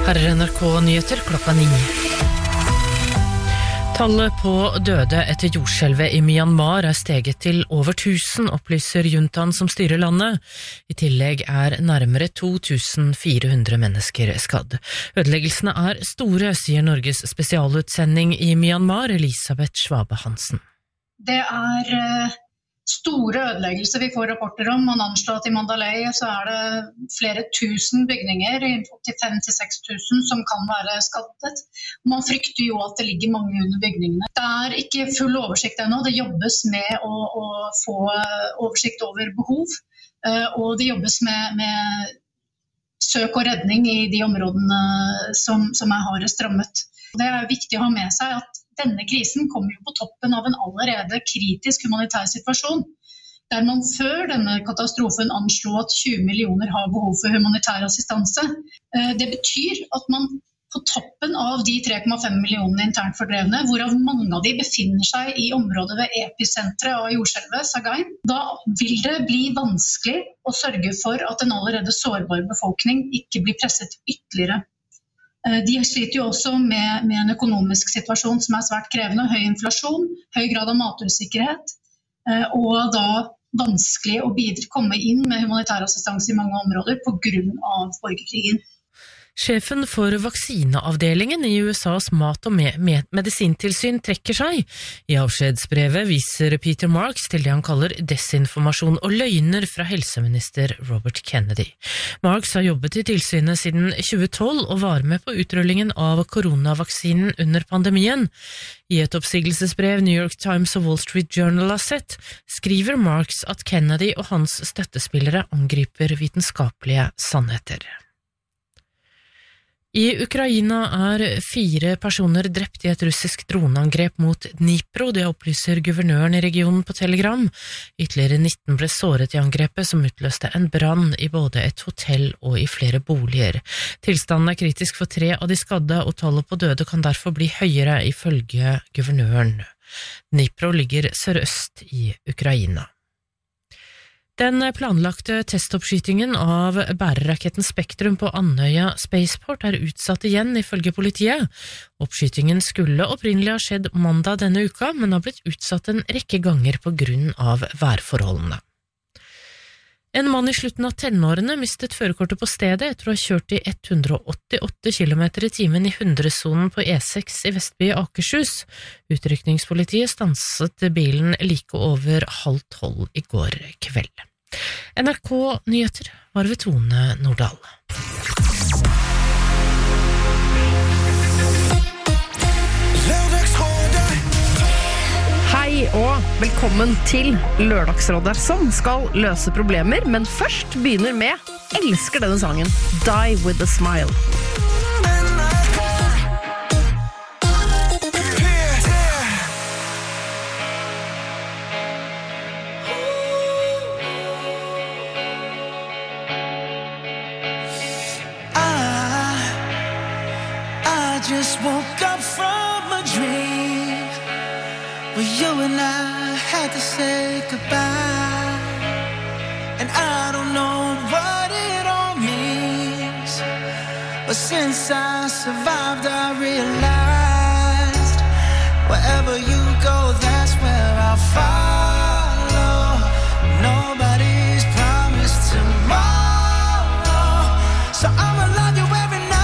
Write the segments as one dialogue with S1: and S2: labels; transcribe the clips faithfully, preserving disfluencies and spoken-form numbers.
S1: Her er N R K-nyheter klokka ni. Tallet på døde etter jordskjelvet i Myanmar er steget til over tusen, opplyser juntaen som styrer landet. I tillegg er nærmere to tusen fire hundre mennesker skadd. Ødeleggelsene er store, sier Norges spesialutsending i Myanmar, Elisabeth Schwabe Hansen.
S2: Det er store ødeleggelser vi får rapporter om. Man anslår at i Mandalay så er det flere tusen bygninger, åttifem til seks tusen, som kan være skadet. Man frykter jo at det ligger mange under bygningene. Det er ikke full oversikt ennå. Det jobbes med å, å få oversikt over behov, og det jobbes med, med søk og redning i de områdene som, som er hardest rammet. Det er viktig å ha med seg at denne krisen kommer jo på toppen av en allerede kritisk humanitær situasjon, der man før denne katastrofen anslo at tjue millioner har behov for humanitær assistanse. Det betyr at man på toppen av de tre komma fem millionene internt fordrevne, hvorav mange av de befinner seg i området ved episenteret av jordskjelvet, Sagaing, da vil det bli vanskelig å sørge for at en allerede sårbar befolkning ikke blir presset ytterligere. De sliter jo også med, med en økonomisk situasjon som er svært krevende, høy inflasjon, høy grad av matusikkerhet, og da vanskelig å bidra, komme inn med humanitær assistanse i mange områder på grunn av borgerkrigen.
S1: Sjefen for vaksineavdelingen i U S A's mat- og me- me- medisintilsyn trekker seg. I avskjedsbrevet viser Peter Marks til det han kaller desinformasjon og løgner fra helseminister Robert Kennedy. Marks har jobbet i tilsynet siden tjue tolv og var med på utrullingen av koronavaksinen under pandemien. I et oppsigelsesbrev New York Times og Wall Street Journal har sett, skriver Marks at Kennedy og hans støttespillere angriper vitenskapelige sannheter. I Ukraina er fire personer drept i et russisk droneangrep mot Dnipro, det opplyser guvernøren i regionen på Telegram. Ytterligere nitten ble såret i angrepet som utløste en brann i både et hotell og i flere boliger. Tilstanden er kritisk for tre av de skadde, og tallet på døde kan derfor bli høyere ifølge guvernøren. Dnipro ligger sørøst i Ukraina. Den planlagte testoppskytingen av bæreraketten Spektrum på Andøya Spaceport er utsatt igjen ifølge politiet. Oppskytingen skulle opprinnelig ha skjedd mandag denne uka, men har blitt utsatt en rekke ganger på grunn av værforholdene. En mann i slutten av tenårene mistet førerkortet på stedet etter å ha kjørt i hundre og åttiåtte kilometer i timen i hundresonen på E seks i Vestby Akershus. Utrykningspolitiet stanset bilen like over halv tolv i går kveld. N R K-nyheter var ved Tone Nordahl.
S3: Hei og velkommen til Lørdagsrådet, som skal løse problemer, men først begynner med elsker denne sangen, Die With A Smile.
S4: Just woke up from a dream where you and I had to say goodbye, and I don't know what it all means, but since I survived I realized wherever you go, that's where I'll follow. Nobody's promised tomorrow, so I'ma love you every night.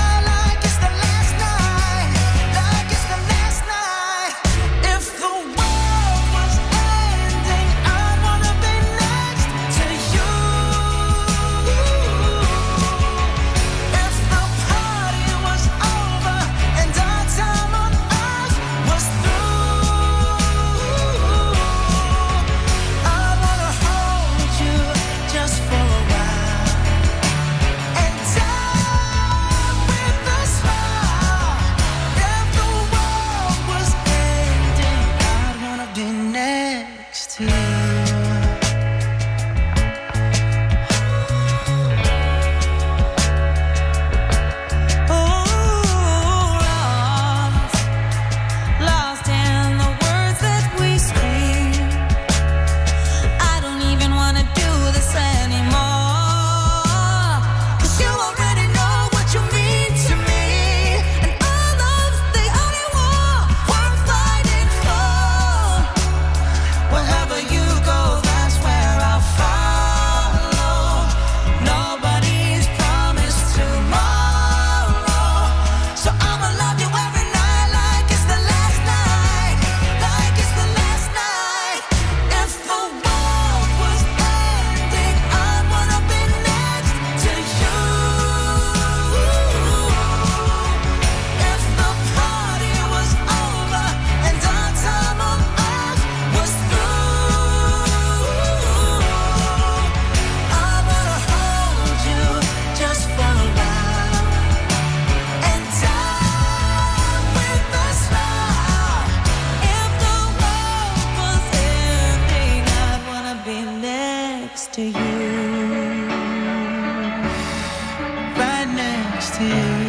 S4: to you, right next to you.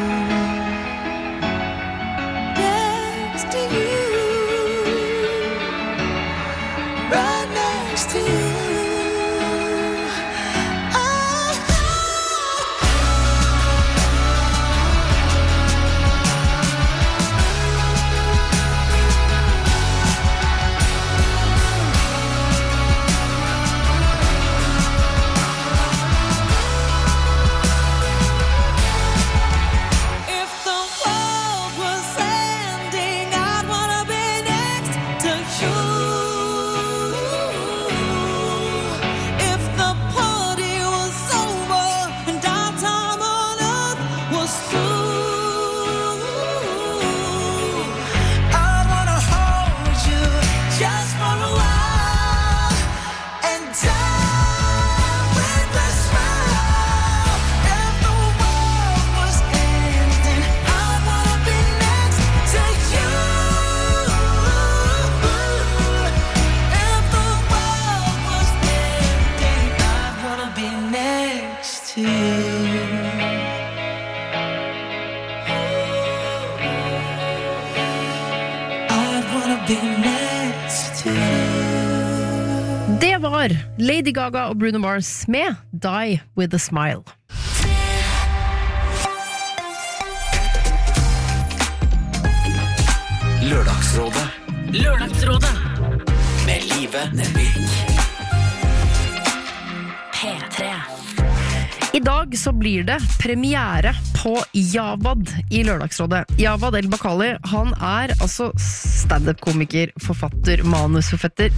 S3: Det var Lady Gaga og Bruno Mars med Die With A Smile.
S5: Lørdagsrådet.
S1: Lørdagsrådet
S5: Med Live Nelvik.
S1: P tre.
S3: I dag så blir det premiere på Javad i Lørdagsrådet. Javad El Bakali, han er altså stand-up-komiker, forfatter, manusforfatter.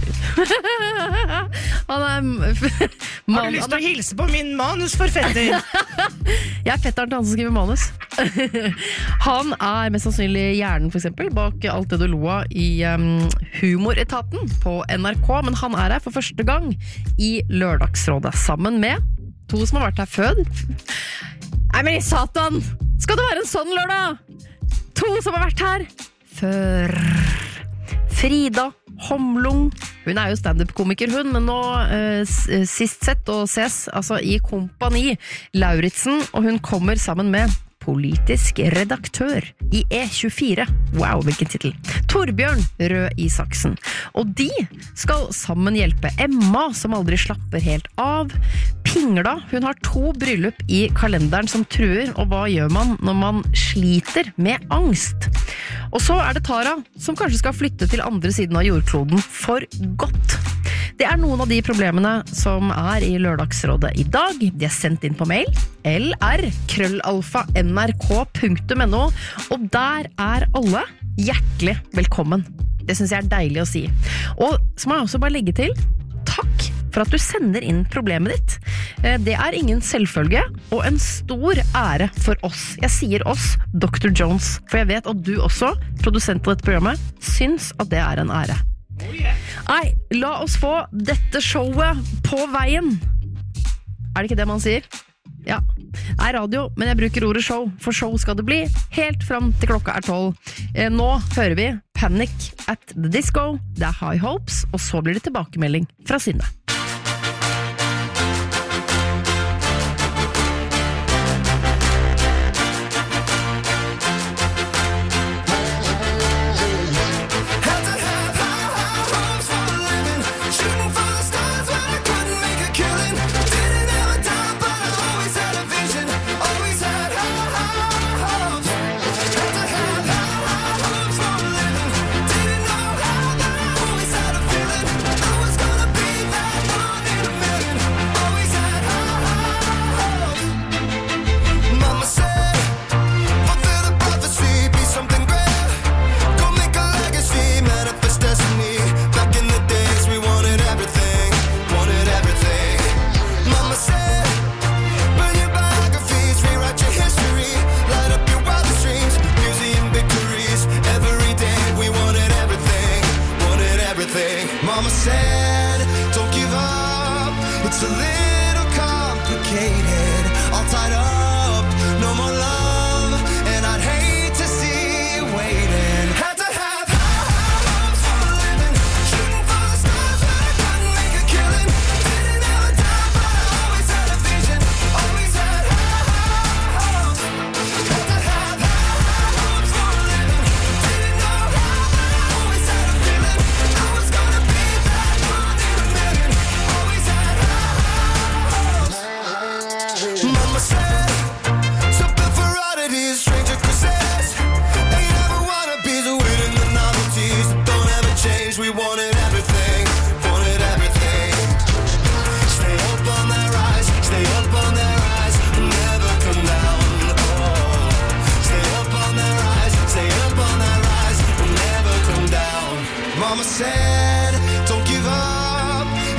S3: Han er... Man,
S6: Har du lyst til å hilse på min manusforfatter?
S3: Jeg er fetteren til han som skriver manus. Han er mest sannsynlig hjernen for eksempel bak alt det du lo av i um, Humoretaten på N R K, men han er her for første gang i Lørdagsrådet, sammen med to som har vært her før. Nei, men i satan! Skal det være en sånn lørdag? To som har vært her før. Frida Homlung. Hun er jo stand-up-komiker, hun, men nå eh, sist sett og ses altså i Kompani Lauritsen, og hun kommer sammen med politisk redaktør i E tjuefire. Wow, hvilken titel. Torbjørn Røe Isaksen. Og de skal sammen hjelpe Emma, som aldri slapper helt av. Pingla, hun har to bryllup i kalenderen som truer, og hva gjør man når man sliter med angst? Og så er det Tara, som kanskje skal flytte til andre siden av jordkloden for godt. Det er noen av de problemene som er i Lørdagsrådet i dag. De er sendt inn på mail, lr krøllalfa nrk punktum no, og der er alle hjertelig velkommen. Det synes jeg er deilig å si. Og så må jeg også bare legge til, takk for at du sender inn problemet ditt. Det er ingen selvfølge, og en stor ære for oss. Jeg sier oss, doktor Jones, for jeg vet at du også, produsent på dette programmet, syns at det er en ære. Nei, la oss få dette showet på veien. Er det ikke det man sier? Ja, det er radio, men jeg bruker ordet show, for show skal det bli helt fram til klokka er tolv. Nå hører vi Panic at the Disco, det er High Hopes, og så blir det tilbakemelding fra Synne.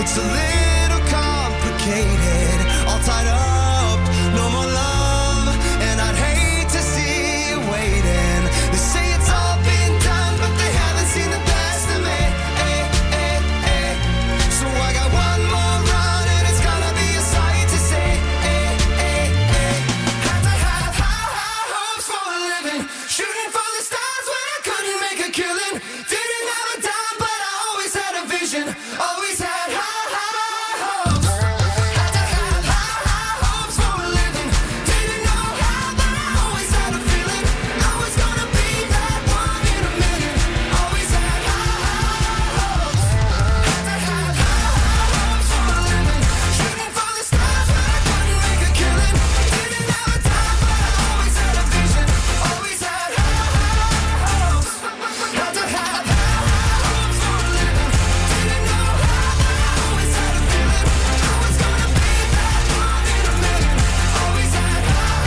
S4: It's a little complicated, all tied up, no more love, and I'd hate to see you waiting. They say it's all been done, but they haven't seen the best of me. Eh, eh, eh. So I got one more run, and it's gonna be a sight to see. Eh, eh, eh. Had to have high, high hopes for a living, shooting for the stars when I couldn't make a killing. Didn't have a dime, but I always had a vision, always had high, high hopes. Had to have high, high hopes for a living. Didn't know how, but I always had a feeling I was gonna be that one in a million. Always had high, high hopes. Had to have high, high hopes for a living, shooting for the stars when I couldn't make a killing. Didn't have a dime, but I always had a vision, always had high, high hopes. Had to have high, high hopes for a living. Didn't know how, but I always had a feeling I was gonna be that one in a million. Always had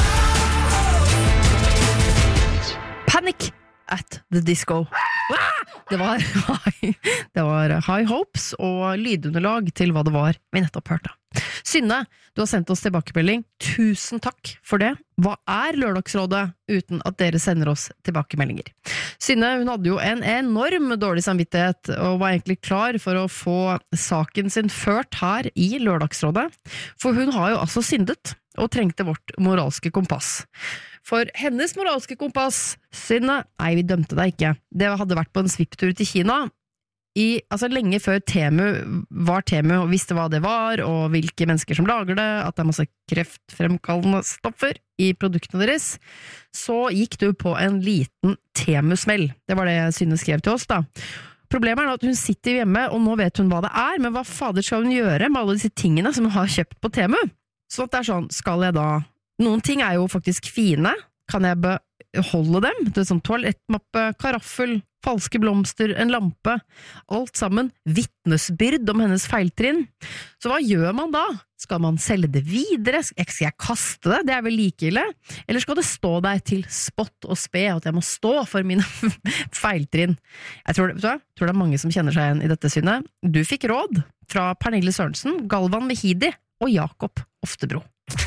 S4: high hopes.
S3: Panic at the Disco. Det var, det var High Hopes og lydunderlag til hva det var vi nettopp hørte. Synne, du har sendt oss tilbakemelding. Tusen takk for det. Hva er Lørdagsrådet uten at dere sender oss tilbakemeldinger? Synne, hun hadde jo en enorm dårlig samvittighet og var egentlig klar for å få saken sin ført her i Lørdagsrådet. For hun har jo altså syndet og trengte vårt moralske kompass. For hennes moralske kompass, Synne, nei, vi dømte deg ikke. Det hadde vært på en svipptur til Kina, i, altså lenge før Temu var Temu, og visste hva det var, og hvilke mennesker som lager det, at det er masse kreftfremkallende stoffer i produktene deres, så gikk du på en liten Temu-smell. Det var det Synne skrev til oss da. Problemet er at hun sitter hjemme, og nå vet hun hva det er, men hva fader skal hun gjøre med alle disse tingene som hun har kjøpt på Temu? Så det er sånn, skal jeg da... Noen ting er jo faktisk fine. Kan jeg beholde dem? Det er sånn toalettmappe, karaffel, falske blomster, en lampe. Alt sammen vittnesbyrd om hennes feiltrinn. Så hva gjør man da? Skal man selge det videre? Skal jeg kaste det? Det er vel like ille? Eller skal det stå der til spott og spe, at jeg må stå for mine feiltrinn? Jeg tror, vet du hva? Jeg tror det er mange som kjenner seg igjen i dette synet. Du fikk råd fra Pernille Sørensen, Galvan Mehidi og Jakob Oftebro.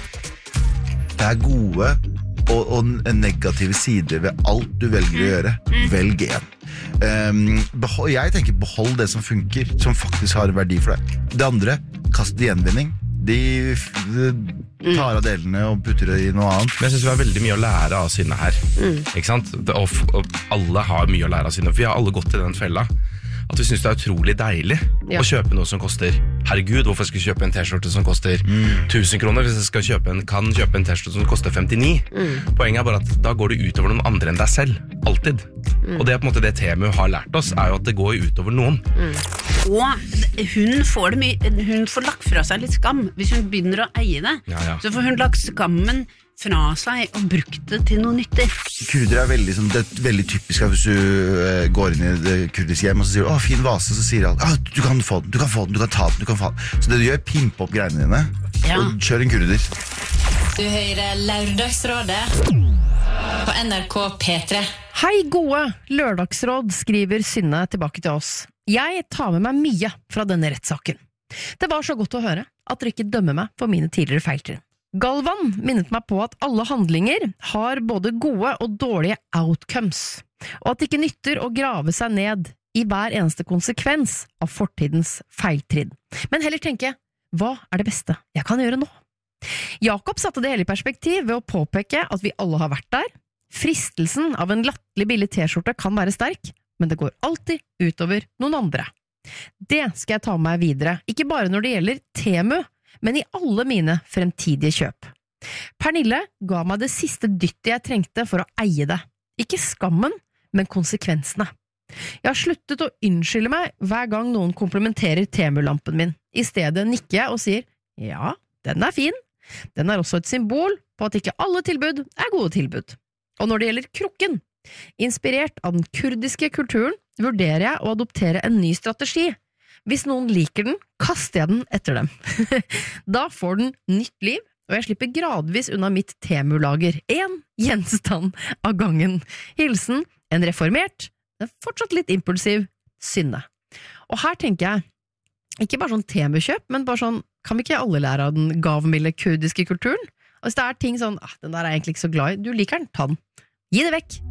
S7: Det er gode og, og negative sider ved alt du velger å gjøre. Velg en. Um, behold, jeg tenker behold det som funker, som faktisk har verdi for deg. Det andre, kast det gjenvinning. De, de tar av delene og putter det i noe annet.
S8: Men jeg synes vi har veldig mye å lære av Synne her. Ikke sant? Og, og alle har mye å lære av Synne, for vi har alle gått i den fella. At vi synes det er utrolig deilig ja. Å kjøpe noe som koster, herregud, hvorfor skal jeg kjøpe en t-skjorte som koster mm. tusen kroner hvis jeg skal kjøpe en, kan kjøpe en t-skjorte som koster femtini? Mm. Poenget er bare at da går det utover noen andre enn deg selv, alltid. Mm. Og det er på en måte det Temu har lært oss, er jo at det går utover noen.
S9: Mm. Og hun får, det mye, hun får lagt fra seg litt skam hvis hun begynner å eie det.
S8: Ja, ja.
S9: Så får hun lagt skammen fra seg og brukt det til noe nyttig.
S7: Kurder er veldig, sånn, det er veldig typisk at hvis du uh, går inn i det kurdiske hjem og så sier du, å, fin vase, så sier alle, ah, du kan få den, du kan få den, du kan ta den, du kan få den. Så det du gjør, pimpe opp greiene dine, ja. Og kjør en kurder.
S10: Du hører Lørdagsrådet på N R K P tre.
S3: Hei gode Lørdagsråd, skriver Synne tilbake til oss. Jeg tar med meg mye fra denne rettssaken. Det var så godt å høre at dere ikke dømmer meg for mine tidligere feiltrinn. Galvan minnet meg på at alle handlinger har både gode og dårlige outcomes, og at det ikke nytter å grave seg ned i hver eneste konsekvens av fortidens feiltrinn. Men heller tenke, hva er det beste jeg kan gjøre nå? Jakob satte det hele i perspektiv ved å påpeke at vi alle har vært der. Fristelsen av en latterlig billig t-skjorte kan være sterk, men det går alltid utover noen andre. Det skal jeg ta med meg videre, ikke bare når det gjelder Temu, men i alle mine fremtidige kjøp. Pernille ga meg det siste dyttet jeg trengte for å eie det. Ikke skammen, men konsekvensene. Jeg har sluttet å unnskylde meg hver gang noen komplimenterer Temu-lampen min. I stedet nikker jeg og sier, ja, den er fin. Den er også et symbol på at ikke alle tilbud er gode tilbud. Og når det gjelder krukken, inspirert av den kurdiske kulturen, vurderer jeg å adoptere en ny strategi. Hvis noen liker den, kaster jeg den etter dem. Da får den nytt liv, og jeg slipper gradvis unna mitt Temu-lager. En gjenstand av gangen. Hilsen, en reformert, men fortsatt litt impulsiv, Synne. Og her tenker jeg, ikke bare sånn temekjøp, men bare sånn, kan vi ikke alle lære av den gavmilde kurdiske kulturen? Og hvis det er ting sånn, ah, den der er jeg egentlig ikke så glad i, du liker den, ta den. Gi det vekk.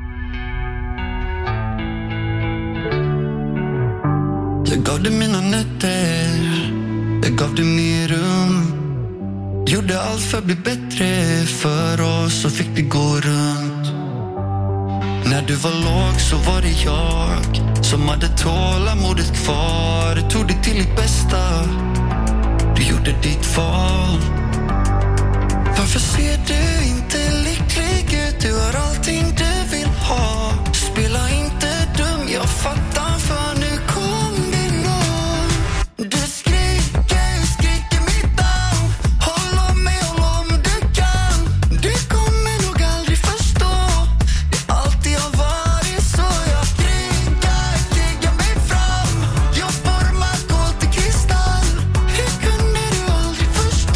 S4: Jag gav dig mina nätter, jag gav dig mer rum. Gjorde allt för att bli bättre för oss och fick det gå runt. När du var låg så var det jag som hade tålamodet kvar. Tog dig till ditt bästa, du gjorde ditt val. Varför ser du inte lycklig ut? Du har allting du vill ha. Spela inte dum, jag fattar för nu kom det någon. Du skriker, skriker mitt namn. Håll om mig, håll om du kan. Du kommer nog aldrig förstå. Det alltid har varit så. Jag krigar, krigar mig fram. Jag formar kol till kristall. Hur kunde du aldrig förstå?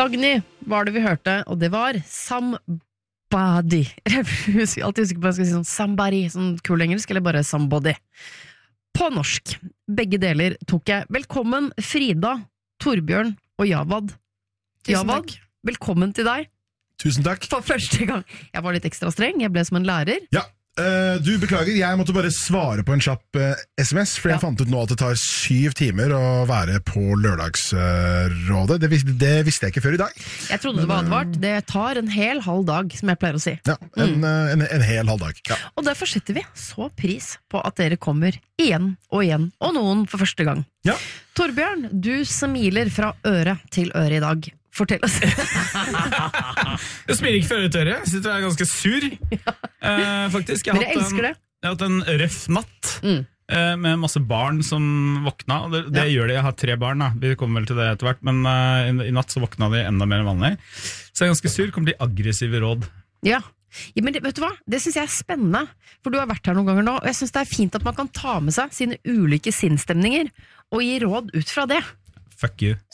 S3: Dagny var det vi hørte, og det var Somebody. Jeg er alltid usikker på om jeg skal si sånn Somebody, sånn kul engelsk, eller bare Somebody. På norsk. Begge deler tok jeg. Velkommen Frida, Torbjørn og Javad.
S11: Tusen
S3: Javad,
S11: takk.
S3: velkommen til deg.
S12: Tusen takk.
S3: For første gang. Jeg var litt ekstra streng, jeg ble som en lærer.
S12: Ja, uh, du beklager, jeg måtte bare svare på en kjapp uh, sms, for jeg ja. fant ut nå at det tar syv timer å være på lørdagsrådet. Uh, det, vis- det visste jeg ikke før i dag.
S3: Jeg trodde Men, det var advart. Det tar en hel halv dag, som jeg pleier å si.
S12: Ja, en, mm. uh, en, en hel halv dag. Ja.
S3: Og derfor setter vi så pris på at dere kommer igjen og igjen, og noen for første gang.
S12: Ja.
S3: Torbjørn, du smiler fra øre til øre i dag. Fortell oss.
S13: Jeg smiler ikke fra øre til øre. Jeg sitter og er ganske sur, ja. uh, faktisk. Jeg
S3: Men jeg elsker
S13: en,
S3: det.
S13: Jeg har hatt en røff natt
S3: mm.
S13: uh, med masse barn som våkna. Og det, det ja. gjør de. Jeg har tre barn, da. Vi kommer vel til det etter hvert. Men uh, i, i natt så våkna de enda mer enn vanlig. Så jeg er ganske sur. Kommer de aggressive råd.
S3: Ja. Ja, men det, vet du hva? Det synes jeg er spennende, for du har vært her noen ganger nå, og jeg synes det er fint at man kan ta med seg sine ulike sinnsstemninger og gi råd ut fra det.
S13: Fuck you.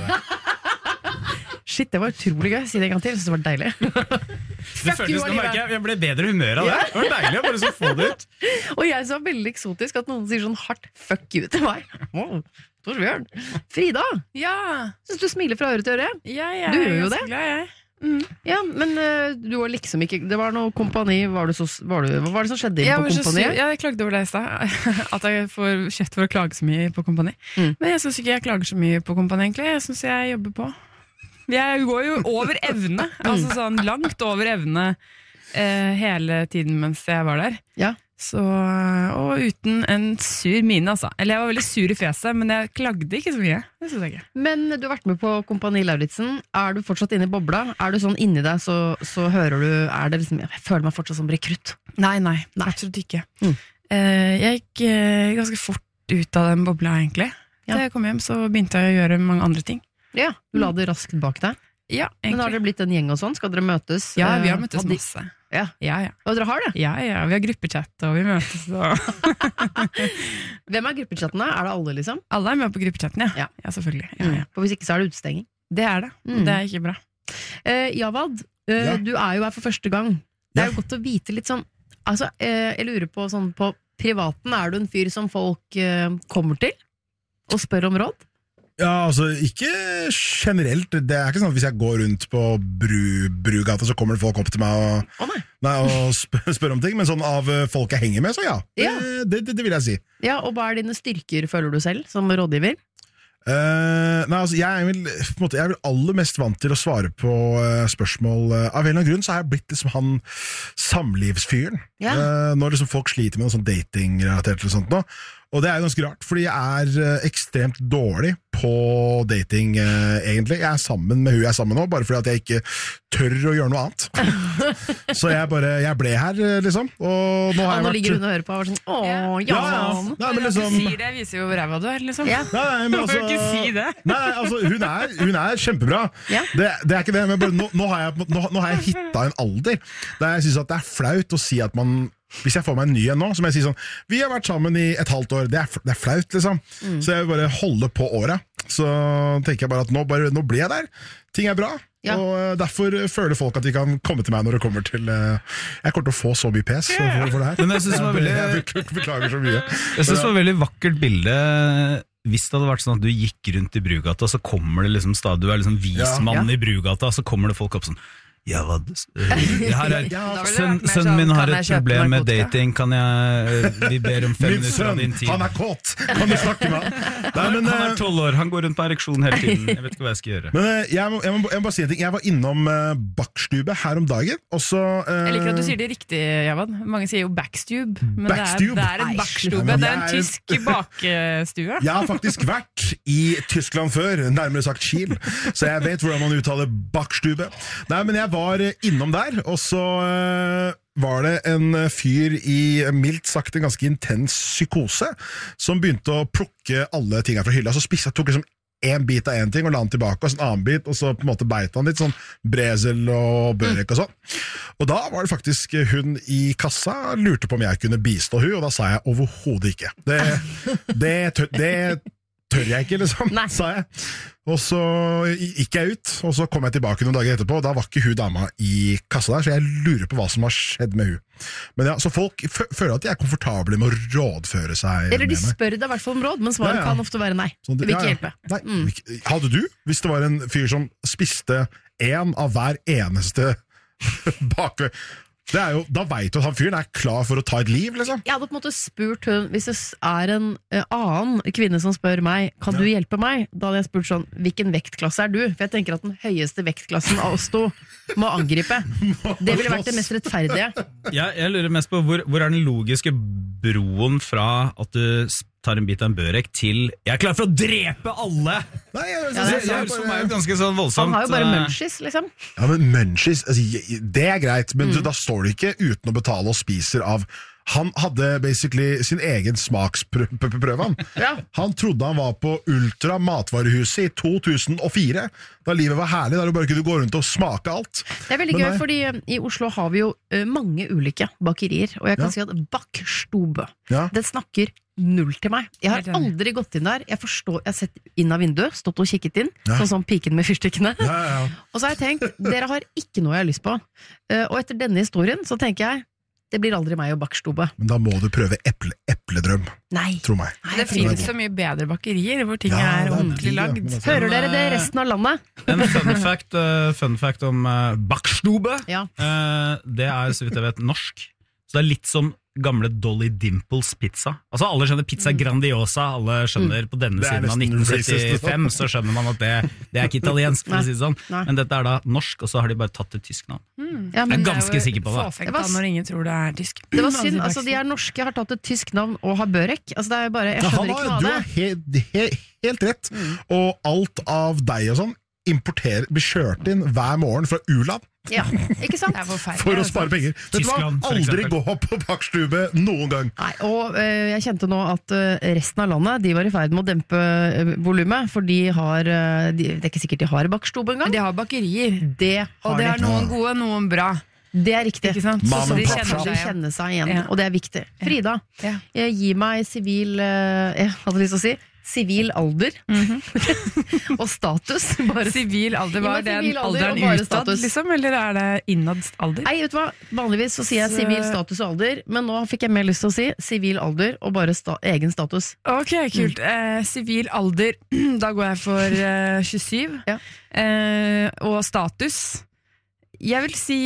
S3: Shit, det var utrolig gøy. Si det en gang til, jeg synes det var deilig.
S13: Det føltes, nå merker jeg, jeg ble bedre humør av det. Det var deilig å bare så få det ut.
S3: Og jeg så veldig eksotisk at noen sier sånn hardt fuck you til meg. Wow, Torbjørn. Frida,
S11: ja.
S3: Synes du smiler fra øre til øre?
S11: Ja, jeg
S3: du gjør jo
S11: er
S3: det.
S11: Glad, jeg. Mm.
S3: Ja, men uh, du var liksom ikke. Det var noe kompani var du så, var du, Hva var det som skjedde inn på kompani?
S11: Ja, jeg klagde over det i sted. At jeg får kjeft for å klage så mye på kompani. mm. Men jeg synes ikke jeg klager så mye på kompani egentlig. Jeg synes jeg jobber på. Jeg går jo over evne. Altså sånn langt over evne eh, hele tiden mens jeg var der.
S3: Ja.
S11: Så, og uten en sur mine, altså. Eller jeg var veldig sur i fjeset, men jeg klagde ikke så mye. Det synes jeg ikke.
S3: Men du har vært med på Kompani Lauritzen. Er du fortsatt inne i bobla? Er du sånn inni deg, så, så hører du er det liksom, jeg føler meg fortsatt som rekrutt.
S11: Nei, nei, nei. Absolutt ikke. Mm. Eh, jeg gikk eh, ganske fort ut av den bobla, egentlig.
S3: Ja.
S11: Da jeg kom hjem, så begynte jeg å gjøre mange andre ting.
S3: Ja, du la det raskt bak deg.
S11: Ja, egentlig.
S3: Men har dere blitt en gjeng og sånn? Skal dere møtes?
S11: Ja, vi har møttes masse.
S3: Ja.
S11: Ja, ja.
S3: Og dere har det?
S11: Ja, ja, vi har gruppechat, og vi møtes og...
S3: Hvem er gruppechattene? Er det alle, liksom?
S11: Alle er med på gruppechatten, ja.
S3: Ja,
S11: ja selvfølgelig. Ja, ja.
S3: For hvis ikke så er det utestenging.
S11: Det er det. Mm. Det er ikke bra.
S3: Eh, Javad, eh, ja. du er jo her for første gang. Det er jo godt å vite litt sånn, altså, eh, jeg lurer på sånn, på privaten, er du en fyr som folk eh, kommer til og spør om råd?
S12: Ja, altså, ikke generelt. Det er ikke sånn at hvis jeg går rundt på Bru, Brugata, så kommer det folk opp til meg og,
S3: oh, nei.
S12: Nei, og spør, spør om ting, men sånn av folk jeg henger med, så ja.
S3: ja.
S12: Det, det, det vil jeg si.
S3: Ja, og hva er dine styrker, føler du selv, som rådgiver?
S12: Uh, nei, altså, jeg er, vel, på en måte, jeg er vel aller mest vant til å svare på uh, spørsmål. Uh, av en eller annen grunn så har jeg blitt liksom han samlivsfyren.
S3: Ja.
S12: Uh, når liksom folk sliter med noe sånn datingrelatert eller sånt nå. Og det er ganske rart, fordi jeg er uh, ekstremt dårlig på dating, uh, egentlig. Jeg er sammen med hun jeg er sammen med nå, bare fordi at jeg ikke tør å gjøre noe annet. Så jeg bare, jeg ble her, liksom. Og nå, har
S3: og nå
S12: jeg
S3: ligger hun og hører på og sånn, åh, ja, ja.
S12: Nei, men liksom...
S11: Du sier det, viser jo hvor ræva du er, liksom.
S3: Ja.
S12: Nei, men altså...
S11: Du må ikke si det.
S12: Nei, altså, hun er, hun er kjempebra.
S3: Ja.
S12: Det, det er ikke det, men bare, nå, nå, har jeg, nå, nå har jeg hitta en alder der jeg synes at det er flaut å si at man... Hvis jeg får meg en ny en nå, så må jeg si sånn vi har vært sammen i et halvt år, det er, det er flaut liksom, mm. så jeg vil bare holde på året. Så tenker jeg bare at nå, bare, nå blir jeg der, ting er bra, ja. Og derfor føler folk at de kan komme til meg når det kommer til uh, jeg kommer til å få så mye pes for, for, for det her.
S13: Men jeg synes det var veldig
S12: jeg beklager så mye.
S13: Jeg synes det var et veldig vakkert bilde. Hvis det hadde vært sånn at du gikk rundt i Brugata, så kommer det liksom stadig, du er liksom vismann ja. i Brugata, så kommer det folk opp sånn ja, hva sønnen min har et problem med dating. Kan jeg Vi ber om fem minutter av din tid.
S12: Han er kåt! Kan du snakke med han? Nei, men,
S13: han er tolv år, han går rundt på ereksjon hele tiden. Jeg vet ikke hva jeg skal gjøre.
S12: Men jeg må, jeg må, jeg må bare si en ting. Jeg var innom uh, Backstube her om dagen. Også, uh,
S11: jeg liker at du sier det riktig, Javad. Mange sier jo Backstube. Men
S12: backstube.
S11: Det, er, det er en backstube. Ja, det er en tysk bakstue.
S12: Jeg har faktisk vært i Tyskland før, nærmere sagt Kiel. Så jeg vet hvordan man uttaler Backstube. Nei, men jeg var innom der, og så uh, var det en fyr i mildt sagt en ganske intens psykose, som begynte å plukke alle tingene fra hylla. Så spiste, tok liksom en bit av en ting og la den tilbake, og så en annen bit, og så på en måte beit han litt sånn brezel og børek og sånn. Og da var det faktisk hun i kassa lurte på om jeg kunne bistå hun, og da sa jeg overhodet ikke. Det, det, det tør jeg ikke, liksom, Nei. sa jeg. Og så gikk jeg ut, og så kom jeg tilbake noen dager etterpå, og da var ikke hun dama i kassa der, så jeg lurer på hva som har skjedd med hun. Men ja, så folk f- føler at de er komfortable med å rådføre seg.
S3: Eller de spør deg i hvert fall om råd, men svaret ja, ja. kan ofte være nei. Sånn, det vil ikke ja, ja. hjelpe.
S12: Nei. Mm. Hadde du, hvis det var en fyr som spiste en av hver eneste bakved, det er jo, da vet du at han fyren er klar for å ta et liv, liksom.
S3: Jeg hadde på en måte spurt hun, hvis det er en uh, annen kvinne som spør meg, kan ja. du hjelpe meg? Da hadde jeg spurt sånn, hvilken vektklasse er du? For jeg tenker at den høyeste vektklassen av oss to må angripe. Det ville vært det mest rettferdige.
S13: Ja, jeg lurer mest på, hvor, hvor er den logiske broen fra at du tar en bit av en børek til jeg er klar for å drepe alle! Nei, jeg, jeg, jeg, jeg, jeg, som er jo ganske sånn voldsomt.
S3: Han har jo bare munchies, liksom.
S12: Ja, men munchies, altså, det er greit, men mm. da står du ikke uten å betale og spiser av. Han hadde basically sin egen smaksprøve. Ja. Han trodde han var på Ultra matvarehuset i to tusen og fire, da livet var herlig, der du bare kunne gå rundt og smake alt.
S3: Det er veldig gøy, fordi i Oslo har vi jo uh, mange ulike bakerier, og jeg kan ja. si at Backstube, ja. det snakker null til meg. Jeg har aldri gått inn der. Jeg forstår, jeg har sett inn av vinduet, stått og kikket inn, ja. sånn som piken med fyrstikkene. Ja, ja. Og så har jeg tenkt, dere har ikke noe jeg har lyst på. Uh, og etter denne historien, så tenker jeg, det blir aldri meg å Backstube.
S12: Men da må du prøve eple, epledrøm.
S3: Nei.
S12: Tro meg.
S11: Nei, det finnes så mye bedre bakerier, hvor ting ja, er ordentlig lagd.
S3: Altså, hører dere det resten av landet?
S13: En fun fact, uh, fun fact om uh, Backstube, ja. uh, det er, så vidt jeg vet, norsk. Så det er litt som gamle Dolly Dimples pizza. Altså alle skjønner pizza Grandiosa, alle skjønner mm. på denne siden av nitten syttifem, så skjønner man at det, det er ikke italiensk, for å si det sånn. Nei. Men dette er da norsk, og så har de bare tatt et tysk navn. Mm. Ja, jeg er ganske sikker på det.
S11: Det var når ingen tror det er tysk.
S3: Det var synd, altså de er norske, har tatt et tysk navn og har børek. Altså det er bare, jeg skjønner ja, ikke noe av det.
S12: Du har helt, helt, helt rett. Mm. Og alt av deg og sånn, importerer, blir kjørt inn hver morgen fra U-land.
S3: Ja, ikke sant?
S12: For å spare penger. Vet du hva? Aldri gå på Backstube noen gang.
S3: Nei, og uh, jeg kjente nå at uh, resten av landet, de var i ferd med å dempe uh, volumet, for de har, uh, de, det er ikke sikkert de har Backstube engang.
S11: De har bakerier.
S3: Det har
S11: og det er
S3: de.
S11: Noen gode, noen bra.
S3: Det er riktig.
S11: Ikke sant?
S3: Så, så de kjenner, de kjenner seg igjen, ja. og det er viktig. Frida, ja. Ja. gi meg sivil, uh, jeg hadde lyst til å si, sivil alder mm-hmm. og status.
S11: Sivil alder, var det den alderen utad, liksom, eller er det innad alder?
S3: Nei, vet du hva, vanligvis så sier jeg sivil status og alder, men nå fikk jeg mer lyst til å si sivil alder og bare sta- egen status.
S11: Ok, kult. Sivil mm. eh, alder, da går jeg for eh, tjuesyv, ja. eh, og status jeg vil si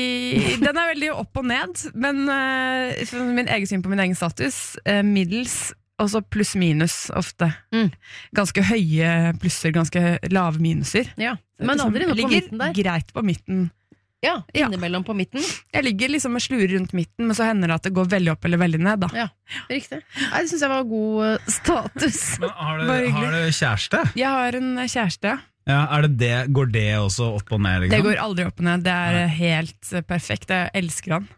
S11: den er veldig opp og ned, men uh, min egen syn på min egen status uh, middels, og så pluss minus ofte. Mm. Ganske høye plusser, ganske lave minuser.
S3: Ja, men liksom, aldri noe på midten der.
S11: Greit på midten.
S3: Ja, innimellom på midten.
S11: Jeg ligger liksom med slurer rundt midten, men så hender det at det går veldig opp eller veldig ned da.
S3: Ja, riktig. Nei, det synes jeg var god status.
S13: Men har du, har du kjæreste?
S11: Jeg har en kjæreste, ja.
S13: Ja, er det det, går det også opp og ned? Liksom?
S11: Det går aldri opp og ned, det er ja. helt perfekt, jeg elsker han.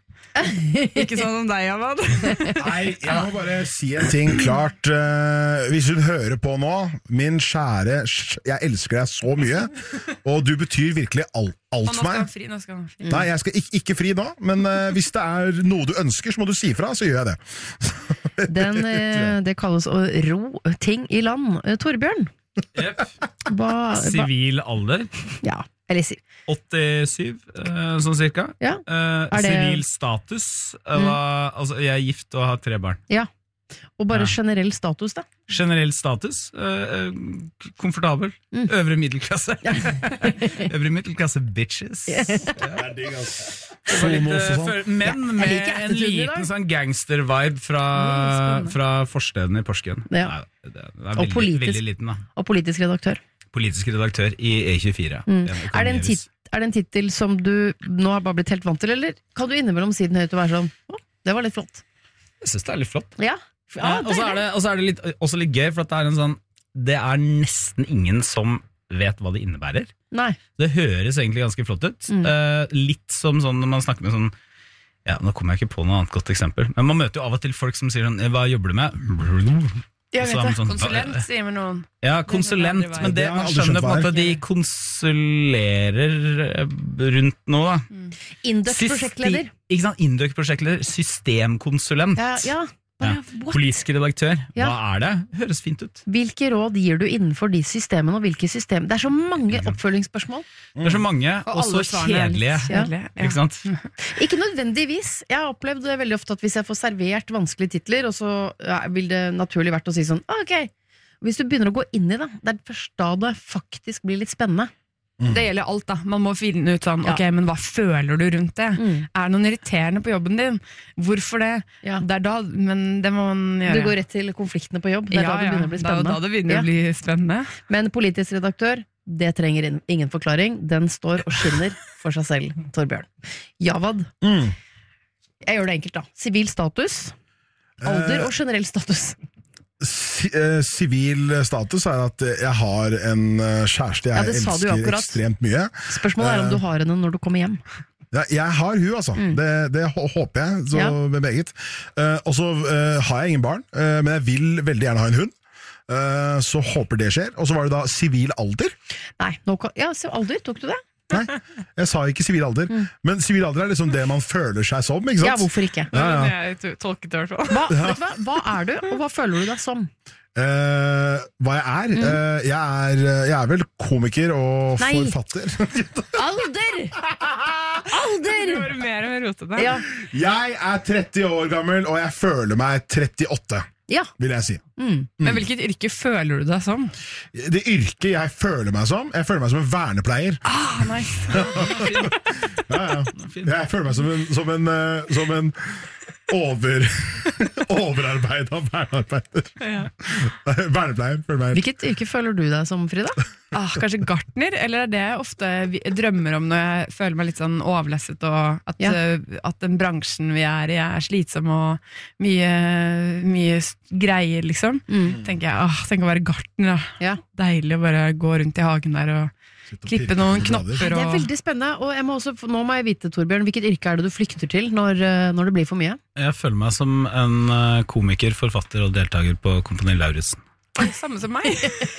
S11: Ikke sånn som deg, Amad.
S12: Nei, jeg må bare si en ting klart. uh, Hvis hun hører på nå, min kjære, jeg elsker deg så mye, og du betyr virkelig alt, alt for meg.
S11: Fri, nå skal han fri.
S12: Nei, jeg skal ikke, ikke fri nå, men uh, hvis det er noe du ønsker, så må du si fra, så gjør jeg det.
S3: Den, uh, det kalles å ro ting i land. uh, Torbjørn,
S13: yep. Sivil alder?
S3: Ja, eller si
S13: åttisyv, uh, sånn cirka.
S3: Ja.
S13: Uh, det... Sivil status. Uh, mm. Altså, jeg er gift og har tre barn.
S3: Ja, og bare ja. generell status da?
S13: Generell status. Uh, uh, komfortabel. Mm. Øvre middelklasse. Ja. Øvre middelklasse bitches. Yes. Ja. Litt, uh, men med ja, en liten sånn gangster-vibe fra, fra forsteden i Porsgrunn. Ja. Nei, det er veldig,
S3: og politisk,
S13: veldig liten da.
S3: Og politisk redaktør.
S13: Politisk redaktør i E tjuefire.
S3: Mm. Er det en tit- er det en tittel som du nå har bare blitt helt vant til, eller kan du innimellom si den høyt og være sånn, å, det var litt flott?
S13: Jeg synes det er litt flott.
S3: Ja. Ja,
S13: eh, og så er det, og så er det litt, også litt gøy, for at det er en sånn, det er nesten ingen som vet hva det innebærer.
S3: Nei.
S13: Det høres egentlig ganske flott ut. Mm. Eh, litt som sånn når man snakker med sånn, ja, nå kommer jeg ikke på noe annet godt eksempel, men man møter jo av og til folk som sier sånn, hva jobber du med?
S11: Jeg vet det, sånn, konsulent sier vi noen.
S13: Ja, konsulent, det men det, man skjønner på at de konsulerer rundt noe da.
S3: Mm. Induc-prosjektleder.
S13: Ikke sant, Induc-prosjektleder, systemkonsulent.
S3: Ja, ja. Bare,
S13: ja. Politisk redaktør,
S3: ja.
S13: hva er det? Høres fint ut.
S3: Hvilke råd gir du innenfor de systemene, og hvilke system? Det er så mange oppfølgingsspørsmål.
S13: Det er så mange, og så kjedelige.
S3: kjedelige.
S13: Ja. Ikke sant?
S3: Ikke nødvendigvis. Jeg har opplevd det veldig ofte at hvis jeg får servert vanskelige titler, og så ja, vil det naturlig vært å si sånn, ok, hvis du begynner å gå inn i det, det er først da det faktisk blir litt spennende.
S11: Mm. Det gjelder alt da, man må finne ut sånn, ja. ok, men hva føler du rundt det? Mm. Er det noen irriterende på jobben din? Hvorfor det? Ja. Det er da, men det må man gjøre.
S3: Du går rett til konfliktene på jobb, det er
S11: ja,
S3: da det begynner å bli spennende.
S11: Da, da det begynner
S3: ja.
S11: å bli spennende.
S3: Men politisk redaktør, det trenger ingen forklaring, den står og skinner for seg selv, Torbjørn. Javad, mm. jeg gjør det enkelt da. Sivil status, alder og generell status.
S12: Sivil status er at jeg har en kjæreste jeg ja, elsker ekstremt mye.
S3: Spørsmålet er om du har henne når du kommer hjem.
S12: Ja, jeg har hun, altså. Mm. Det, det håper jeg, så ja. med meget. Uh, og så uh, har jeg ingen barn, uh, men jeg vil veldig gjerne ha en hund. Uh, så håper det skjer. Og så var det da sivil alder.
S3: Nei, nå, ja, alder, tok du det?
S12: Nei, jeg sa ikke sivil alder. Mm. Men sivil alder er liksom det man føler seg som, ikke sant?
S3: Ja, hvorfor ikke?
S12: Ja, ja.
S11: Jeg tolket det i hvert fall.
S3: Hva, vet du hva? Hva er du, og hva føler du deg som?
S12: Uh, hva jeg er? Mm. Uh, jeg er? Jeg er vel komiker og Nei. forfatter.
S3: Alder! Alder!
S11: Det var mer og mer rotete.
S12: Ja. Jeg er tretti år gammel, og jeg føler meg trettiåtte. Ja. Vil jeg si.
S11: Mm. Mm. Men hvilket yrke føler du deg som?
S12: Det yrket jeg føler meg som Jeg føler meg som en vernepleier.
S11: Ah, nice.
S12: ja, ja. Jeg føler meg som en, som en, som en over overarbeida vernearbeider. Ja. Vernepleier.
S3: Hvilket yrke føler du deg som, Frida?
S11: Ah, kanskje gartner, eller er det jeg ofte drømmer om når jeg føler meg litt sånn overlesset, og at, ja. uh, at den bransjen vi er i er slitsom og mye, mye greier, liksom. Mm. Tenker jeg, ah, tenk å være gartner, da. Ja. Deilig å bare gå rundt i hagen der og klippe noen knopper. Og...
S3: Det er veldig spennende, og jeg må også, nå må jeg vite, Torbjørn, hvilket yrke er det du flykter til når, når det blir for mye?
S13: Jeg føler meg som en komiker, forfatter og deltaker på Kompani Lauritzen.
S11: Samme som meg.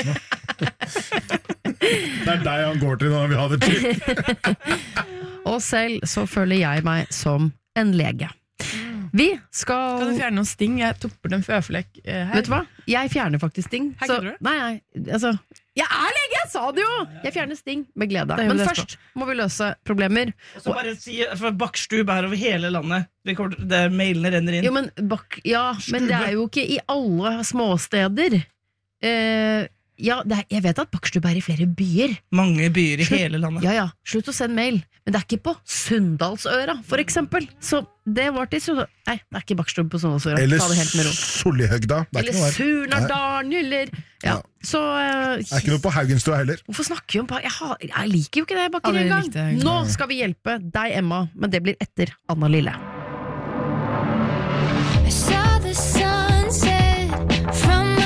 S12: Det er deg han går til når vi har det til.
S3: Og selv så føler jeg meg som en lege. Vi skal...
S11: Skal du fjerne noen sting? Jeg topper den føflekk her.
S3: Vet du hva? Jeg fjerner faktisk sting.
S11: Her så... du det?
S3: Nei, nei, altså... Jeg er lege, jeg sa det jo! Jeg fjerner sting med glede. Men først må vi løse problemer.
S6: Og så bare si, for bakstub er over hele landet. Det, kommer, det mailene renner inn.
S3: Jo, men, bak, ja, men det er jo ikke i alle småsteder. Eh... Ja, det er, jeg vet at bakstub er i flere byer.
S6: Mange byer i
S3: Slutt,
S6: hele landet.
S3: Ja, ja, slutt å sende mail. Men det er ikke på Sunndalsøra, for eksempel. Så det var til Sunndal... Nei, det er ikke bakstub på Sunndalsøra.
S12: Eller Sollihøgda.
S3: Eller Surnadalen, eller... Ja, så... Uh,
S12: det er ikke noe på Haugenstua heller.
S3: Hvorfor snakker vi om... Jeg, har, jeg liker jo ikke det bakker ja, engang. Nå skal vi hjelpe deg, Emma, men det blir etter Anna Lille. I saw the sunset from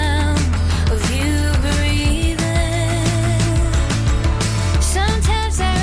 S3: Sometimes I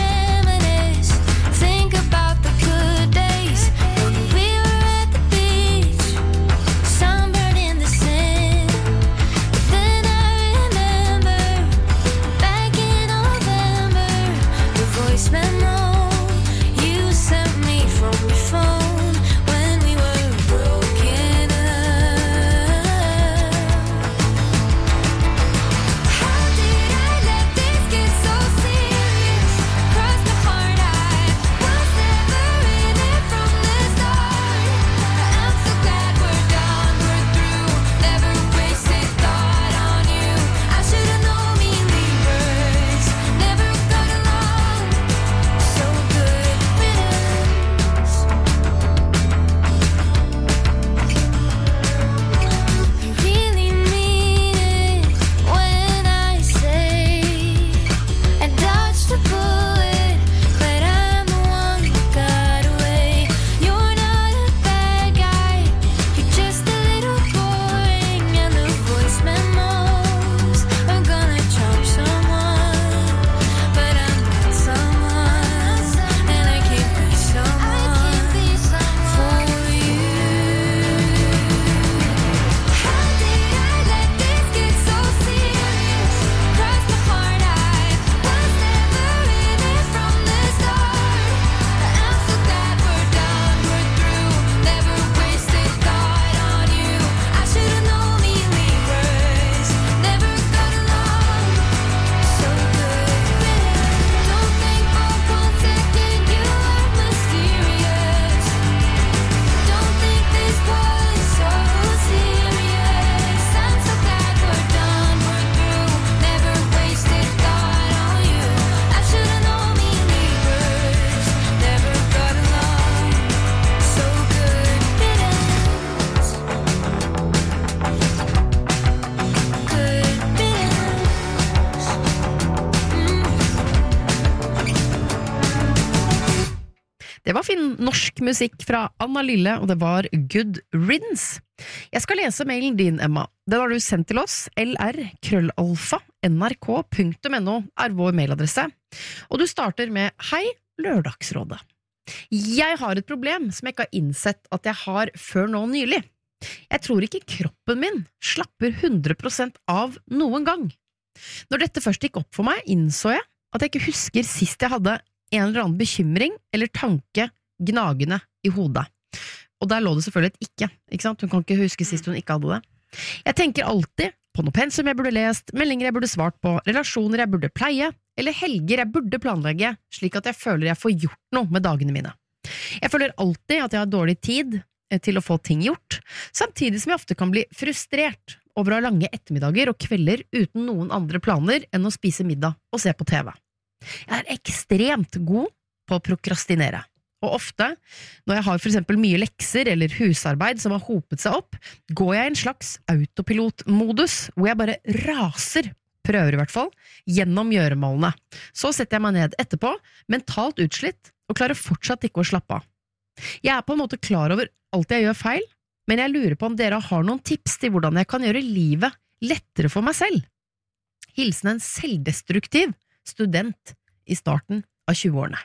S3: Det var fin norsk musikk fra Anna Lille, og det var Good Riddance. Jeg skal lese mailen din, Emma. Den har du sendt til oss. lr krøllalfa nrk punktum no er vår mailadresse. Og du starter med Hei, Lørdagsrådet. Jeg har et problem som jeg ikke har innsett at jeg har før nå nylig. Jeg tror ikke kroppen min slapper hundre prosent av noen gang. Når dette først gikk opp for meg, innså jeg at jeg ikke husker sist jeg hadde en eller annen bekymring eller tanke gnagende i hodet. Og der lå det selvfølgelig et ikke, ikke sant? Hun kan ikke huske sist hun ikke hadde det. Jeg tenker alltid på noe pensum jeg burde lest, meldinger jeg burde svart på, relasjoner jeg burde pleie, eller helger jeg burde planlegge, slik at jeg føler jeg får gjort noe med dagene mine. Jeg føler alltid at jeg har dårlig tid til å få ting gjort, samtidig som jeg ofte kan bli frustrert over å ha lange ettermiddager og kvelder uten noen andre planer enn å spise middag og se på T V. Jeg er ekstremt god på å prokrastinere, og ofte, når jeg har for eksempel mye lekser eller husarbeid som har hopet seg opp, går jeg i en slags autopilotmodus, hvor jeg bare raser, prøver i hvert fall, gjennom gjøremålene. Så setter jeg meg ned etterpå, mentalt utslitt, og klarer fortsatt ikke å slappe av. Jeg er på en måte klar over alt jeg gjør feil, men jeg lurer på om dere har noen tips til hvordan jeg kan gjøre livet lettere for meg selv. Hilsen en selvdestruktiv student i starten av tjueårene.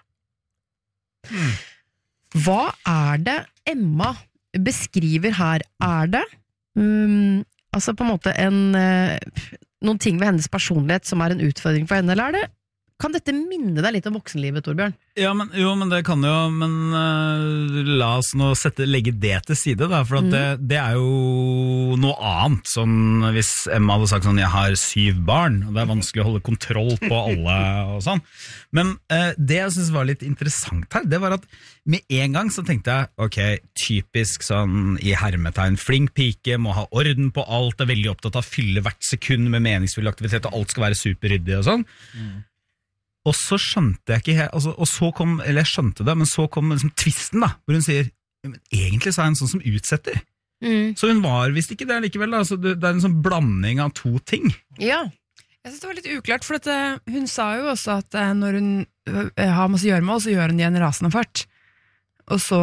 S3: Hmm. Hva er det Emma beskriver her? Er det um, altså på en måte en, uh, noen ting ved hennes personlighet som er en utfordring for henne, eller er det kan dette minne deg litt om voksenlivet, Torbjørn?
S13: Ja, men, jo, men det kan jo, men uh, la oss nå sette, legge det til side, da, for at mm. det, det er jo noe annet, sånn hvis Emma hadde sagt sånn, jeg har syv barn, og det er vanskelig å holde kontroll på alle og sånn. Men uh, det jeg synes var litt interessant her, det var at med en gang så tenkte jeg, ok, typisk sånn i hermetegn, flink pike, må ha orden på alt, er veldig opptatt av å fylle hvert sekund med meningsfull aktivitet, og alt skal være superryddig og sånn. Mm. Og så skjønte jeg ikke, altså, og så kom, eller jeg skjønte det, men så kom liksom tvisten da, hvor hun sier, men egentlig så er hun sånn som utsetter. Mm. Så hun var visst ikke det likevel da, så det, det er en sånn blanding av to ting.
S11: Ja, jeg synes det var litt uklart, for at, uh, hun sa jo også at uh, når hun uh, har masse gjørmål, så gjør hun det i en rasende fart. Og så...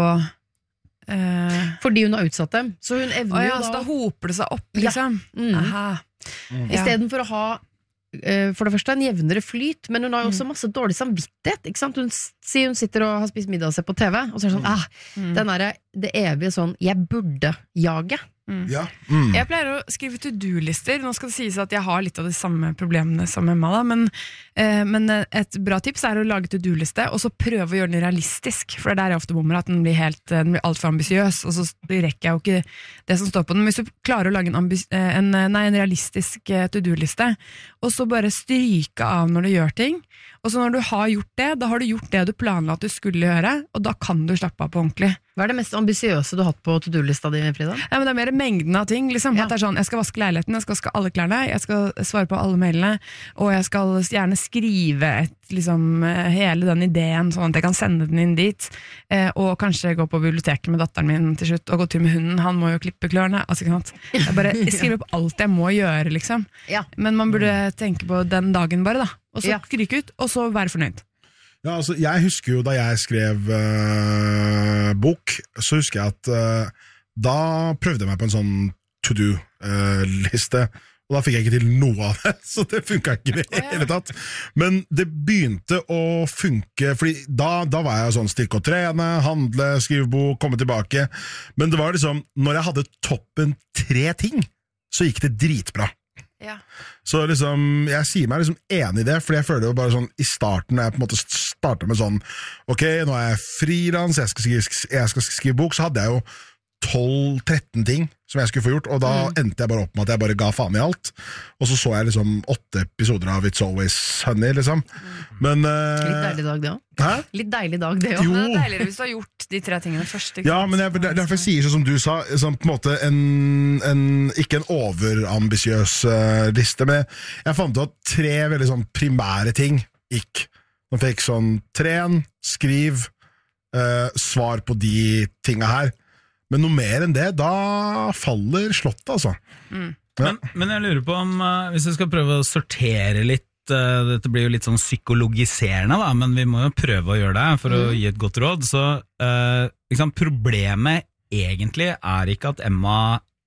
S11: Uh,
S3: Fordi hun har utsatt dem, så hun evner
S11: ja,
S3: jo da...
S11: Så da hoper det seg opp, liksom. Ja. Mm. Aha.
S3: Mm. I stedet for å ha for det første en jevnere flyt, men hun har jo også masse dårlig samvittighet, ikke sant? Hun sier hun sitter og har spist middag og ser på T V, og så er det sånn, ah, mm. den er det evige sånn, jeg burde jage.
S11: Mm.
S12: Ja. Mm.
S11: Jeg pleier å skrive to-do-lister. Nå skal det sies at jeg har litt av de samme problemene som Emma da, men, eh, men et bra tips er å lage to-do-liste, og så prøve å gjøre den realistisk, for det er der jeg ofte bommer, at den blir, helt, den blir alt for ambisiøs, og så rekker jeg jo ikke det som står på den. Men hvis du klarer å lage en, ambis- en, nei, en realistisk to-do-liste, og så bare stryke av når du gjør ting, og så når du har gjort det, da har du gjort det du planla at du skulle gjøre, og da kan du slappe av på ordentlig.
S3: Hva er det mest ambisiøse du har hatt på to-do-lista di, Frida?
S11: Ja, men det er mer mengden av ting, liksom. Ja. At det er sånn, jeg skal vaske leiligheten, jeg skal vaske alle klærne, jeg skal svare på alle mailene, og jeg skal gjerne skrive et, liksom, hele den ideen, sånn at jeg kan sende den inn dit, eh, og kanskje gå på biblioteket med datteren min til slutt, og gå tur med hunden, han må jo klippe klørne, altså ikke sant. Jeg bare skriver opp alt jeg må gjøre, liksom. Ja. Men man burde tenke på den dagen bare, da. Og så ja. Kryke ut, og så være fornøyd.
S12: Ja, altså, jeg husker jo da jeg skrev uh, bok, så husker jeg at uh, da prøvde jeg meg på en sånn to-do-liste, uh, og da fikk jeg ikke til noe av det, så det funket ikke i det hele tatt. Men det begynte å funke, fordi da, da var jeg sånn styrke og trene, handle, skrive bok, komme tilbake, men det var liksom, når jeg hadde toppen tre ting, så gikk det dritbra.
S11: Ja.
S12: Så liksom, jeg sier meg liksom enig i det, fordi jeg føler jo bare sånn i starten, jeg på en måte startet med sånn, ok, nå er jeg frilans, jeg skal skrive, jeg skal skrive bok, så hadde jeg jo tolv tretten ting som jeg skulle få gjort, og da mm. endte jeg bare opp med at jeg bare ga faen i alt, og så så jeg liksom åtte episoder av It's Always Sunny, liksom. Men uh,
S3: litt deilig dag det også.
S12: Hæ?
S3: Litt deilig dag det også.
S11: Jo. Det er deiligere hvis du har gjort de tre tingene først.
S12: Ja, men jeg, derfor jeg sier sånn som du sa, sånn på en måte en, en, ikke en overambisiøs uh, liste, men jeg fant ut at tre veldig sånn primære ting gikk. Man fikk sånn tren, skriv, uh, svar på de tingene her. Men noe mer enn det, da faller slottet, altså.
S13: Mm. Ja. Men, men jeg lurer på om, uh, hvis jeg skal prøve å sortere litt uh, dette blir jo litt sånn psykologiserende, da, men vi må jo prøve å gjøre det for mm. å gi et godt råd. Så uh, liksom, problemet egentlig er ikke at Emma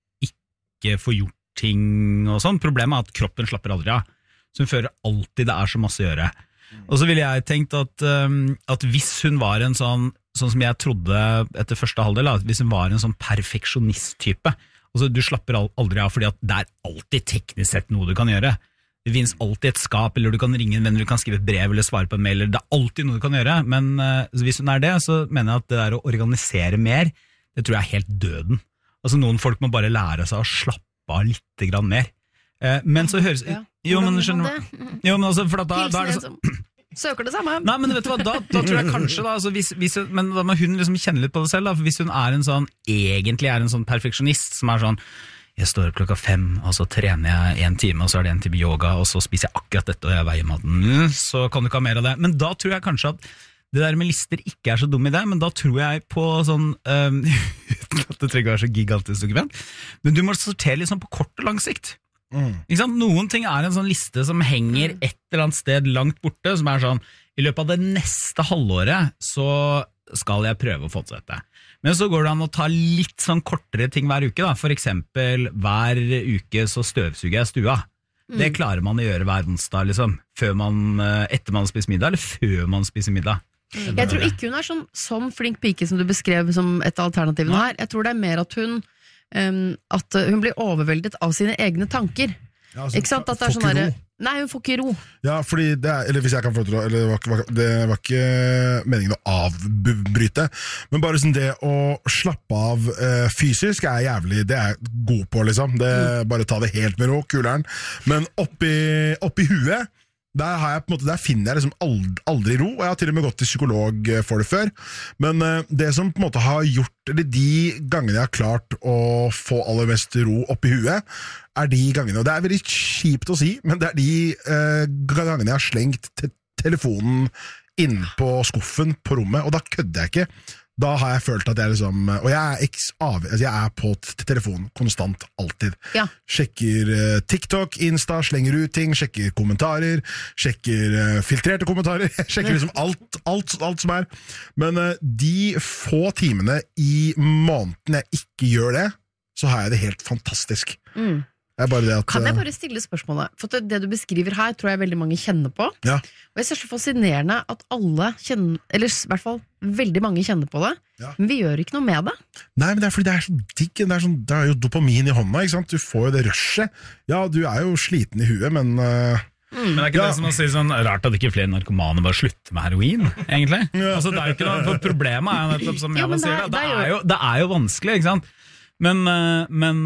S13: ikke får gjort ting og sånn. Problemet er at kroppen slapper aldri av. Så hun føler alltid det er så masse å gjøre. Og så ville jeg tenkt at, um, at hvis hun var en sånn, sånn som jeg trodde etter første halvdel, at hvis hun var en sånn perfeksjonist-type, altså du slapper aldri av fordi at det er alltid teknisk sett noe du kan gjøre. Det finnes alltid et skap, eller du kan ringe en venn, eller du kan skrive et brev eller svare på en mail, eller det er alltid noe du kan gjøre, men uh, hvis hun er det, så mener jeg at det der å organisere mer, det tror jeg er helt døden. Altså noen folk må bare lære seg å slappe av litt grann mer. Uh, men så høres... Ja. Jo, men skjønner du? Jo, men altså, for da, da er det så...
S3: Søker det samme.
S13: Nei, men vet du hva, da, da tror jeg kanskje da, altså hvis, hvis, men da må hun liksom kjenne litt på det selv da, for hvis hun er en sånn, egentlig er en sånn perfeksjonist, som er sånn, jeg står opp klokka fem, og så trener jeg en time, og så er det en time yoga, og så spiser jeg akkurat dette, og jeg veier maten, så kan du ikke ha mer av det. Men da tror jeg kanskje at det der med lister ikke er så dum i det, men da tror jeg på sånn, um, det trenger ikke være så gigantisk dokument, men du må sortere litt sånn på kort og lang sikt. Mm. Ikke sant? Noen ting er en sånn liste som henger et eller annet sted langt borte, som er sånn, i løpet av det neste halvåret så skal jeg prøve å få til dette. Men så går det an å ta litt sånn kortere ting hver uke da. For eksempel hver uke så støvsuger jeg stua. Mm. Det klarer man å gjøre hver onsdag liksom, før man, etter man spiser middag, eller før man spiser middag.
S3: Mm. Jeg tror ikke hun er sånn, sånn flink pike som du beskrev som et alternativ her. Jeg tror det er mer at hun Um, at hun blir overveldet av sine egne tanker.
S12: Ja, altså,
S3: ikke sant? At det er sånn der, nei, hun får ikke ro.
S12: Ja, fordi det er, eller hvis jeg kan få til å, eller det var, det var ikke meningen å avbryte, men bare sånn det å slappe av uh, fysisk er jævlig, det er jeg god på liksom, det, mm. bare ta det helt med ro, kuleren, men oppi, oppi huet, Der, har jeg, på en måte, der finner jeg liksom aldri, aldri ro, og jeg har til og med gått til psykolog for det før. Men uh, det som på en måte har gjort, eller de gangene jeg har klart å få aller mest ro opp i huet, er de gangene, og det er veldig kjipt å si, men det er de uh, gangene jeg har slengt te telefonen inn på skuffen på rommet, og da kødder jeg ikke. Da har jeg følt at jeg liksom, og jeg er, eks av, altså jeg er på telefonen konstant, alltid.
S3: Ja.
S12: Sjekker uh, TikTok, Insta, slenger ut ting, sjekker kommentarer, sjekker uh, filtrerte kommentarer, sjekker liksom alt, alt, alt som er. Men uh, de få timene i måneden jeg ikke gjør det, så har jeg det helt fantastisk.
S3: Mm.
S12: Det er bare det at,
S3: kan jeg bare stille spørsmålet? For det du beskriver her, tror jeg veldig mange kjenner på.
S12: Ja.
S3: Og jeg synes det er så fascinerende at alle kjenner, eller i hvert fall veldig mange kjenner på det, ja. Men vi gjør ikke noe med det.
S12: Nei, men det er fordi det er så digg, det er, sånn, det er jo dopamin i hånda, ikke sant? Du får jo det rushet. Ja, du er jo sliten i huet, men... Uh,
S13: mm. Men det er ikke ja. Det som å si sånn, rart at ikke flere narkomane bare slutter med heroin, egentlig. Ja. Altså, det er jo ikke noe, for problemet er jo nettopp som
S3: jo,
S13: jeg sier, det, det, er jo, det er jo vanskelig, ikke sant? Men, men,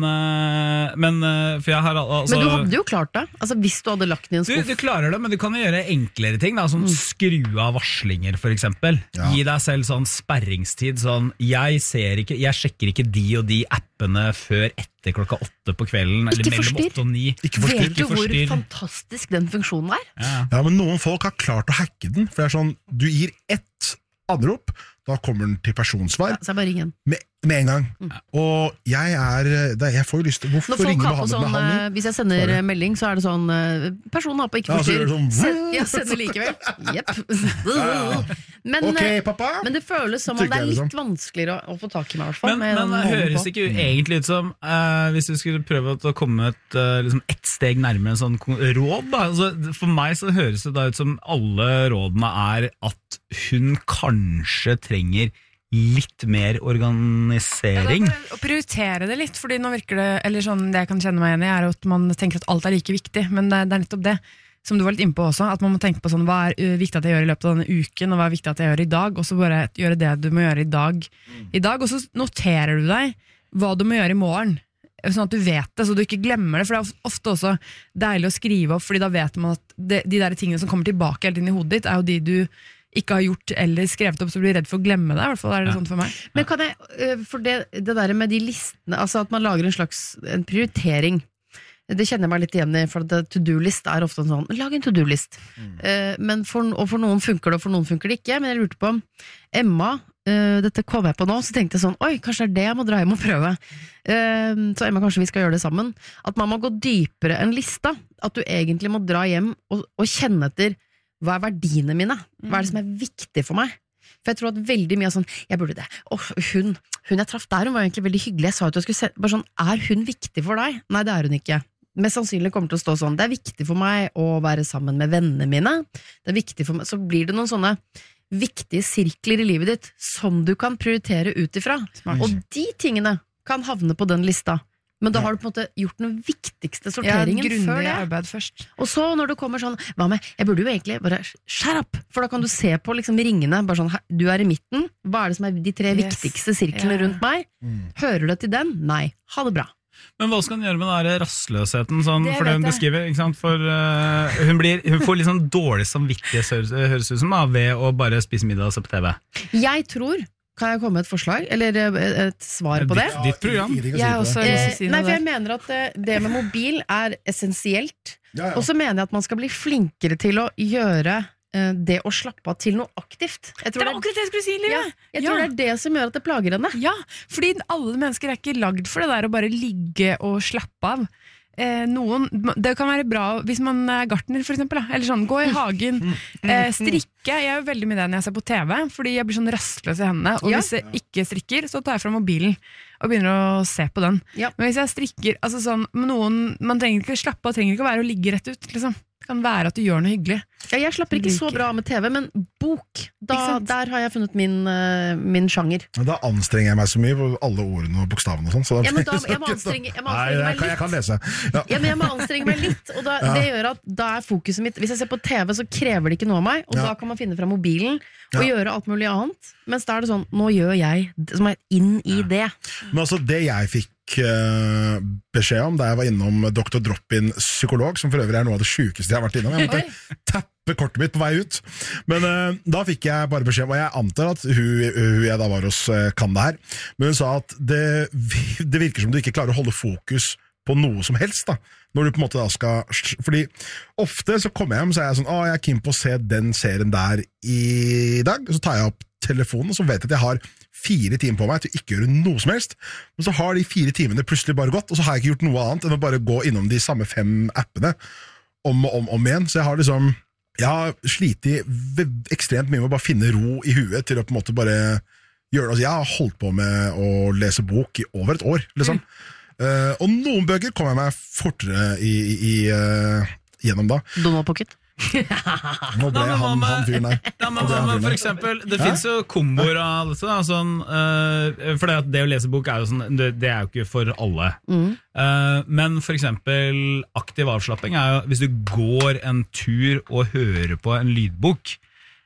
S13: men for jeg har altså,
S3: Men du hadde jo klart det, altså hvis du hadde lagt den i en skuff.
S13: Du, du klarer det, men du kan jo gjøre enklere ting da, som mm. skru av varslinger for eksempel. Ja. Gi deg selv sånn sperringstid, sånn, jeg ser ikke, jeg sjekker ikke de og de appene før etter klokka åtte på kvelden,
S3: ikke
S13: eller mellom åtte og ni.
S12: Ikke forstyrr.
S3: Vet du hvor fantastisk den funksjonen er?
S12: Ja. Ja, men noen folk har klart å hacke den, for det er sånn, du gir ett anrop, da kommer den til personsvar.
S3: Ja, så jeg bare ringer den.
S12: Med, med en gang. Mm. Og jeg er, jeg får jo lyst til, hvorfor ringer du
S3: sånn, med han? Hvis jeg sender Sorry. melding, så er det sånn, personen har på ikke forstyrr. Ja, sånn, Send, jeg sender likevel. Jepp.
S12: Ja, ja. Men, ok, pappa.
S3: Men det føles som om det er litt vanskeligere å, å få tak i meg, i hvert fall.
S13: Men, men det høres ikke egentlig ut som, uh, hvis du skulle prøve å komme et, uh, liksom ett steg nærmere en sånn råd, da. Altså, for meg så høres det da ut som alle rådene er at hun kanskje trenger litt mer organisering.
S11: Ja, å prioritere det litt, fordi nå virker det, eller sånn det jeg kan kjenne meg igjen i, er at man tenker at alt er like viktig, men det, det er nettopp det, som du var litt inne på også, at man må tenke på sånn, hva er viktig at jeg gjør i løpet av denne uken, og hva er viktig at jeg gjør i dag, og så bare gjøre det du må gjøre i dag, i dag, og så noterer du deg hva du må gjøre i morgen, sånn at du vet det, så du ikke glemmer det, for det er ofte også deilig å skrive opp, fordi da vet man at det, de der tingene som kommer tilbake helt inn i hodet ditt, er jo de du ikke har gjort eller skrevet opp, så blir redd for å glemme det, i hvert fall er det ja. Sånn for meg.
S3: Men kan jeg, for det, det der med de listene, altså at man lager en slags en prioritering, det kjenner jeg meg litt igjen i, for to-do-list er ofte en sånn, lag en to-do-list. Mm. Men for, og for noen funker det, og for noen funker det ikke, men jeg lurte på, Emma uh, dette kom jeg på nå, så tenkte jeg sånn, oi, kanskje det er det jeg må dra hjem og prøve. Uh, så Emma, kanskje vi skal gjøre det sammen. At man må gå dypere enn lista. At du egentlig må dra hjem og, og kjenne etter hva er verdiene mine? Hva er det som er viktig for meg? For jeg tror at veldig mye er sånn, jeg burde det. Åh, hun, hun jeg traff der, hun var egentlig veldig hyggelig. Jeg sa at jeg skulle se, bare sånn, er hun viktig for deg? Nei, det er hun ikke. Mest sannsynlig kommer til å stå sånn, det er viktig for meg å være sammen med vennene mine, det er viktig for meg, så blir det noen sånne viktige sirkler i livet ditt som du kan prioritere ut ifra, og de tingene kan havne på den lista, men da har du på en måte gjort den viktigste sorteringen
S11: ja,
S3: før det.
S11: Arbeid først.
S3: Og så når du kommer sånn, hva med, jeg burde jo egentlig bare shut up, for da kan du se på liksom ringene, bare sånn, du er i midten, hva er det som er de tre yes. viktigste sirklene yeah. rundt meg? Mm. Hører du til den? Nei, ha det bra.
S13: Men hva skal han gjøre med den der rastløsheten sånn, det for det hun beskriver, ikke sant? For uh, hun, blir, hun får litt sånn dårlig samvittighet, høres ut som, da, ved å bare spise middag og se på T V. Jeg
S3: tror, kan jeg komme med et forslag, eller et svar på det?
S13: Ditt, ditt program.
S3: Jeg også eh, si nei, for jeg mener at det med mobil er essensielt, ja, ja. Og så mener jeg at man skal bli flinkere til å gjøre det å slappe av til noe aktivt. Jeg tror
S11: det var akkurat det jeg skulle si, Liv.
S3: Ja, jeg tror ja. det er det som gjør at det plager henne.
S11: Ja, fordi alle mennesker er ikke lagd for det der å bare ligge og slappe av. Eh, noen, det kan være bra hvis man er gartner for eksempel, da. Eller sånn, gå i hagen, eh, strikke. Jeg er jo veldig med det når jeg ser på T V, fordi jeg blir sånn rastløs i hendene. Og ja. hvis jeg ikke strikker, så tar jeg fra mobilen og begynner å se på den. Ja. Men hvis jeg strikker, altså sånn, noen, man trenger ikke slappe av, trenger ikke å være å ligge rett ut, liksom. Det kan være at du gjør noe hyggelig.
S3: Ja, jeg slapper ikke så bra med T V, men bok, da, der har jeg funnet min, uh, min sjanger.
S12: Men da anstrenger jeg meg så mye på alle ordene og bokstavene og sånn. Så
S3: ja, men da, jeg må anstrenge, jeg må anstrenge
S12: Nei,
S3: meg litt.
S12: Jeg kan lese. Ja.
S3: Ja, men jeg må anstrenge meg litt, og da, ja. det gjør at da er fokuset mitt, hvis jeg ser på T V så krever det ikke noe av meg, og ja. da kan man finne fra mobilen og ja. gjøre alt mulig annet, mens da er det sånn, nå gjør jeg, som er inn i ja. det.
S12: Men altså, det jeg fikk beskjed om da jeg var innom doktor Drop-in psykolog, som for øvrig er noe av det sykeste jeg har vært innom. Jeg måtte tappe kortet mitt på vei ut. Men uh, da fikk jeg bare beskjed om, og jeg antar at hun, hun jeg da var hos uh, kan det her, men hun sa at det, det virker som du ikke klarer å holde fokus på noe som helst da, når du på en måte da skal, fordi ofte så kommer jeg hjem, så er jeg sånn, å, jeg er keen på å se den serien der i dag, og så tar jeg opp telefonen, og så vet jeg at jeg har fire timer på meg til å ikke gjøre noe som helst, men så har de fire timene plutselig bare gått, og så har jeg ikke gjort noe annet enn å bare gå innom de samme fem appene om og om, om igjen, så jeg har liksom, jeg har slitt ekstremt mye med å bare finne ro i huet til å på en måte bare gjøre det, altså jeg har holdt på med å lese bok i over et år, liksom. Mm. Uh, og noen bøker kommer jeg meg fortere i, i, i, uh, gjennom da.
S3: Donald Pocket?
S12: Nå ble jeg han, han fyren der.
S13: Ja, men, men, for eksempel, det finnes jo komboer av dette da, sånn, uh, for det, det å lese bok er jo sånn, det, det er jo ikke for alle. Mm. Uh, men for eksempel aktiv avslapping er jo hvis du går en tur og hører på en lydbok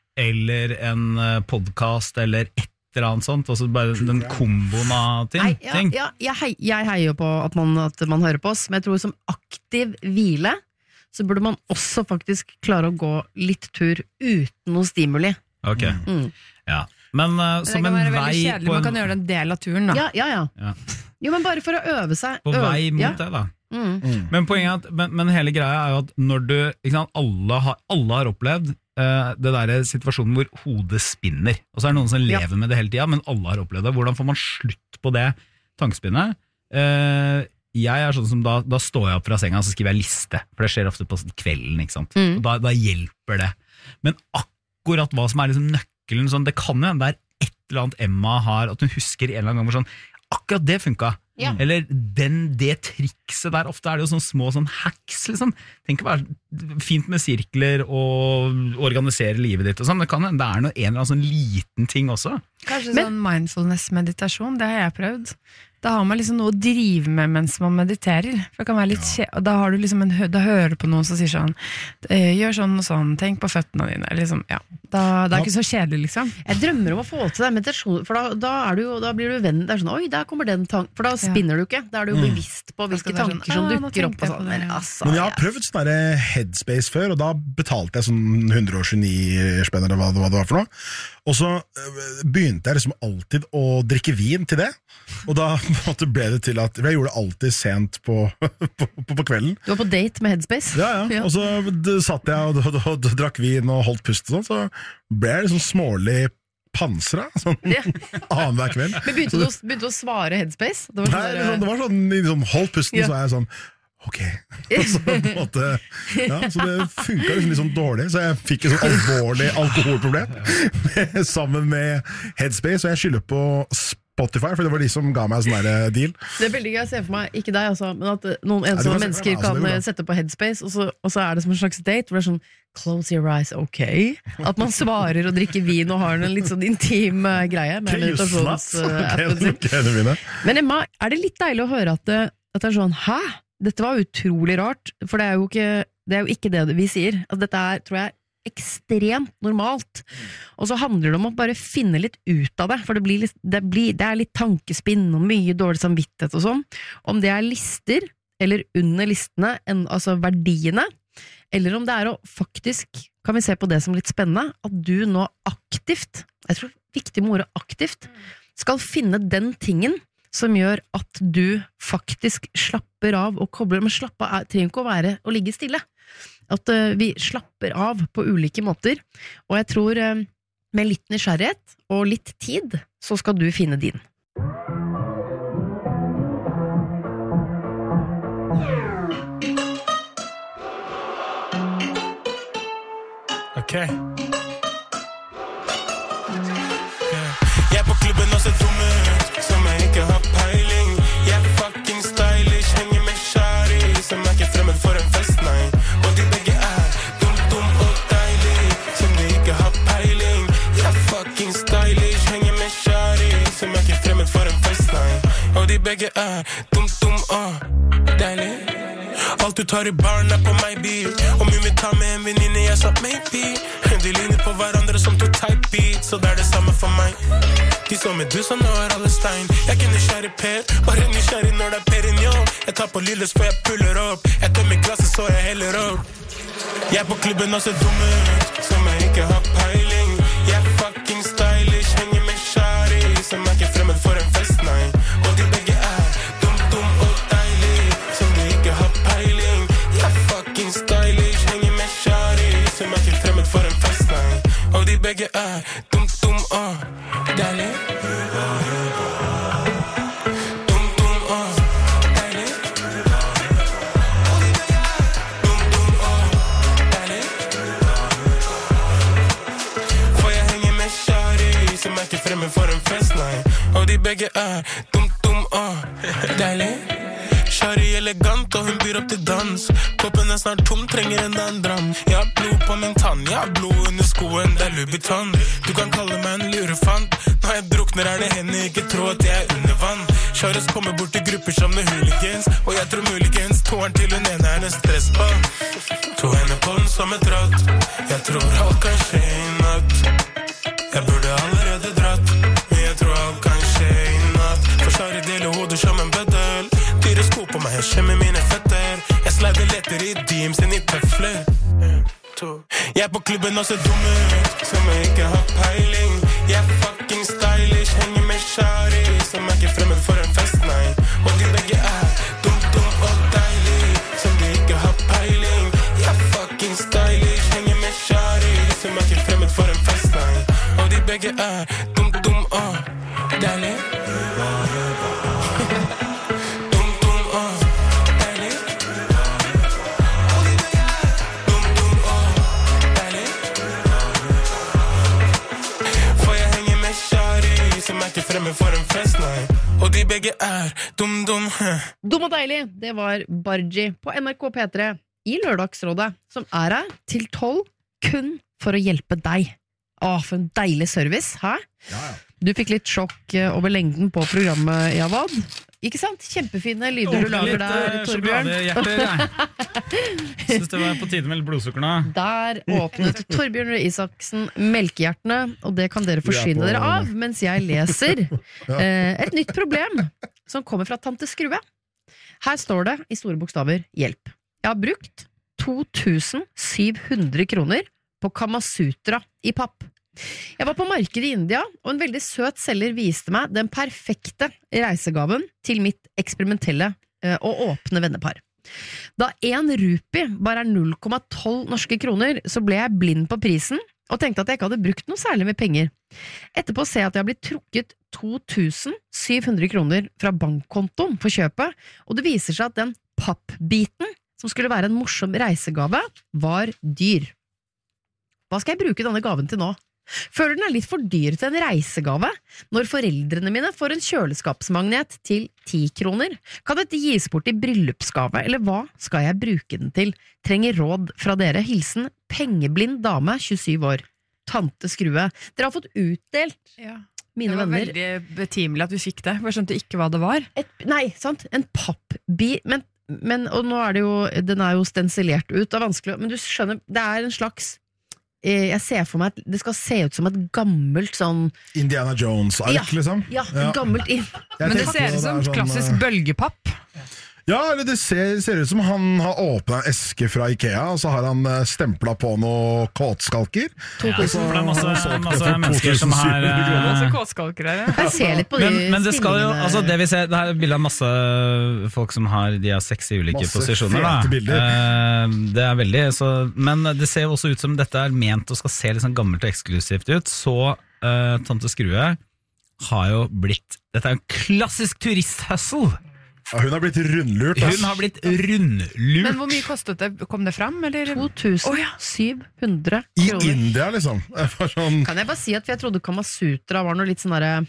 S13: eller en podcast eller et eller annet sånt, altså bare den komboen av ting.
S3: Nei, ja, ja, jeg, hei, jeg heier jo på at man, at man hører på oss, men jeg tror som aktiv hvile så burde man også faktisk klare å gå litt tur uten noe stimuli.
S13: Ok, mm. ja. Men uh, som en vei
S11: kjedelig, på en... Man kan gjøre det en del av turen da.
S3: Ja, ja, ja. ja. Jo, men bare for å øve seg.
S13: På
S3: øve.
S13: vei mot
S3: ja.
S13: det da.
S3: Mm.
S13: Mm. Men poenget er at, men, men hele greia er jo at når du, ikke sant, alle har, alle har opplevd uh, det der situasjonen hvor hodet spinner, og så er det noen som lever ja. med det hele tiden, men alle har opplevd det. Hvordan får man slutt på det tankespinnet? Uh, jeg er sånn som da, da står jeg opp fra senga og så skriver jeg liste, for det skjer ofte på kvelden, ikke sant? Mm. Og da, da hjelper det. Men akkurat hva som er liksom nøkkelen, sånn, det kan jo det er et eller annet Emma har, at hun husker en eller annen gang hvor sånn, akkurat det funket. Ja. Eller den, det trikset der, ofte er det jo sånne små sånn hacks, liksom. Tenk å være fint med sirkler og organisere livet ditt og sånn. Det kan det er noe, en eller annen sånn liten ting også.
S11: Kanskje Men, sånn mindfulness-meditasjon, det har jeg prøvd. Da har man liksom noe å drive med mens man mediterer. For det kan være litt ja. kje- da har du liksom en, da hører du på noen som sier sånn, gjør sånn og sånn, tenk på føttene dine, liksom, ja. Da, det er ikke så kjedelig, liksom.
S3: Jeg drømmer om å få til det meditasjon, for da, da, er du jo, da blir du venn, det er sånn, oi, der kommer den tanken, for da spinner ja. du ikke, da er du jo bevisst på hvilke tanker sånn, som dukker opp og sånn. Men, altså,
S12: Men jeg har prøvd sånn der Headspace før, og da betalte jeg sånn hundre tjueni spenn eller hva, hva det var for noe, og så begynte jeg liksom alltid å drikke vin til det, og da ble det til at jeg gjorde det alltid sent på, på, på, på kvelden.
S3: Du var på date med Headspace?
S12: Ja, ja. ja. Og så satt jeg og, og, og, og drakk vin og holdt pust og sånn, så ble jeg liksom smålig pansra, sånn annen hver kveld.
S3: Men begynte du, å, begynte du å svare Headspace? Det var sånn,
S12: Nei,
S3: der,
S12: det var sånn, i sånn holdt pusten,
S3: Ja.
S12: så er jeg sånn, ok. Så, på en måte, ja, så det funket liksom litt sånn dårlig, så jeg fikk et sånn alvorlig alkoholproblem sammen med Headspace, og jeg skylder på Spotify, for det var de som ga meg sånn der deal.
S3: Det er veldig gøy å se for meg, ikke deg altså, men at noen
S12: Ja,
S3: ensomme
S12: det var-
S3: mennesker
S12: altså, det
S3: kan
S12: var bra.
S3: sette på Headspace, og så, og så er det som en slags date, hvor det er sånn, close your eyes, ok? At man svarer og drikker vin og har en litt sånn intim uh, greie med
S12: Okay, you slut.
S3: meditasjonsappen
S12: Ok,
S3: sin.
S12: ok, det mine.
S3: Men Emma, er det litt deilig å høre at det, at det er sånn, hæ? Dette var utrolig rart, for det er jo ikke det, er jo ikke det vi sier. Altså, dette er, tror jeg, ekstremt normalt. Og så handler det om å bare finne litt ut av det, for det, blir litt, det, blir, det er litt tankespinn og mye dårlig samvittighet og sånn. Om det er lister, eller under listene, en, altså verdiene, eller om det er å faktisk, kan vi se på det som litt spennende, at du nå aktivt, jeg tror viktig med ordet aktivt, skal finne den tingen som gjør at du faktisk slapper av og kobler, men slappe av trenger ikke å være å ligge stille. At uh, vi slapper av på ulike måter, og jeg tror uh, med litt nysgjerrighet og litt tid, så skal du finne din.
S14: Ok yeah. Jeg er på klubben og ser dum ut, som jeg ikke har peiling. Jeg er fucking stylish, henger med shari, som er ikke fremmed for en fest, nei. Og de begge er dum, dum og deilig, som de ikke har peiling. Jeg er fucking stylish, henger med shari, som er ikke fremmed for en fest, nei. Og de begge er dum, dum og deilig. Alt du tar i baren er på meg, bil. Om hun vil ta med en venninne, jeg sa maybe. De ligner på hverandre som to type beat, så det er det samme for meg. De så med du, så nå er alle stein. Jeg er ikke nysgjerrig per, bare nysgjerrig når det er Perignon. Jeg tar på lydløs for jeg puller opp. Jeg tømmer glasset så jeg heller opp. Jeg er på klubben og ser dum ut, som jeg ikke har peiling. Jeg er fucking stylish, henger med shari, som er ikke fremmed for en fest, nei. Og de begge er dum, dum og deilig, som de ikke har peiling. Jeg er fucking stylish, henger med shari, som er ikke fremmed for en fest, nei. Og de begge er dum, dum og deilig. Dum, dum og deilig. Og de begge er dum, dum og deilig. For jeg henger med shari, som er ikke fremmed for en fest, nei. Og de begge er dum, dum og deilig. Shari elegant og hun byr opp til dans. Koppen er snart tom, trenger enda en dram. Jeg har blod på min tann, jeg har blod under skoen, det er Louis Vuitton. Du kan kalle meg en lurefant. Når jeg drukner er det henne, ikke tro at jeg er under vann. Chares kommer bort til grupper som det hooligans, og jeg tror muligens toeren til hun ene er en stressball. To henne på den som et ratt. Jeg tror alt kan skje i natt. Jeg burde allerede dratt, men jeg tror alt kan skje i natt. For Shari deler hodet som en bøddel. Dyre sko på meg, jeg skjemmer mine føtter. Jeg slider letter i deams enn i tøfler. Jeg er på klubben og ser dum ut, som jeg ikke har peiling. Jeg er fucking stylish, henger med shari, som er ikke fremmed for en fest, nei. Og de begge er dum, dum og deilig, som de ikke har peiling. Jeg er fucking stylish, henger med shari, som er ikke fremmed for en fest, nei. Og de begge er dum, dum og deilig. Fremme for en fest, nei. Og de begge er dum, dum.
S3: Dum og deilig, det var Bargi på N R K P tre i Lørdagsrådet, som er her til tolv, kun for å hjelpe deg. Åh, for en deilig service, hæ?
S12: Ja, ja.
S3: Du fikk litt sjokk over lengden på programmet, Javad. Ikke sant? Kjempefine lyder du lager der, Torbjørn.
S13: Sjokoladehjerter, jeg. Synes det var på tide med litt blodsukker nå.
S3: Der åpnet Torbjørn Røe Isaksen melkehjertene, og det kan dere forsyne dere av, mens jeg leser eh, et nytt problem som kommer fra Tante Skrue. Her står det i store bokstaver hjelp. Jeg har brukt to tusen syv hundre kroner på Kamasutra i papp. Jeg var på markedet i India, og en veldig søt selger viste meg den perfekte reisegaven til mitt eksperimentelle eh, og åpne vennepar. Da en rupi bare er null komma tolv norske kroner, så ble jeg blind på prisen og tenkte at jeg ikke hadde brukt noe særlig med penger. Etterpå ser jeg at jeg har blitt trukket to tusen syv hundre kroner fra bankkontoen for kjøpet, og det viser seg at den pappbiten, som skulle være en morsom reisegave, var dyr. Hva skal jeg bruke denne gaven til nå? Føler den er litt for dyr til en reisegave, når foreldrene mine får en kjøleskapsmagnet til ti kroner. Kan dette gis bort i bryllupsgave, eller hva skal jeg bruke den til? Trenger råd fra dere. Hilsen pengeblind dame, tjuesyv år. Tante Skrue. Dere har fått utdelt
S11: ja.
S3: mine
S11: venner. Det var
S3: venner.
S11: veldig betimelig at vi fikk det, for jeg skjønte ikke hva det var.
S3: Et, nei, sant? En pappbit, men, men, og nå er det jo, den er jo stensilert ut, det er vanskelig, men du skjønner, det er en slags jeg ser for meg at det skal se ut som et gammelt sånn
S12: Indiana Jones-ark,
S3: ja,
S12: liksom.
S3: Ja, ja. Gammelt inn.
S11: Men det ser ut som sånn, klassisk uh... bølgepapp.
S12: Ja, eller det ser, ser ut som han har åpnet en eske fra Ikea, og så har han stemplet på noe kåtskalker.
S13: Ja, for det er masse, masse mennesker som har
S11: masse kåtskalker her, ja.
S3: Jeg ser litt på de
S13: men, men det skal jo, altså det vi ser, det her er bildet av masse folk som har de har seks i ulike masse posisjoner. Da. Det er veldig, så, men det ser jo også ut som dette er ment og skal se litt sånn gammelt og eksklusivt ut, så uh, Tante Skrue har jo blitt, dette er en klassisk turisthustle.
S12: Ja, hun har blitt rundlurt.
S13: Ass. Hun har blitt rundlurt.
S11: Men hvor mye kostet det? Kom det fram?
S3: to tusen syv hundre
S12: I India, liksom.
S3: Sånn... Kan jeg bare si at jeg trodde Kamasutra var noe litt sånn der,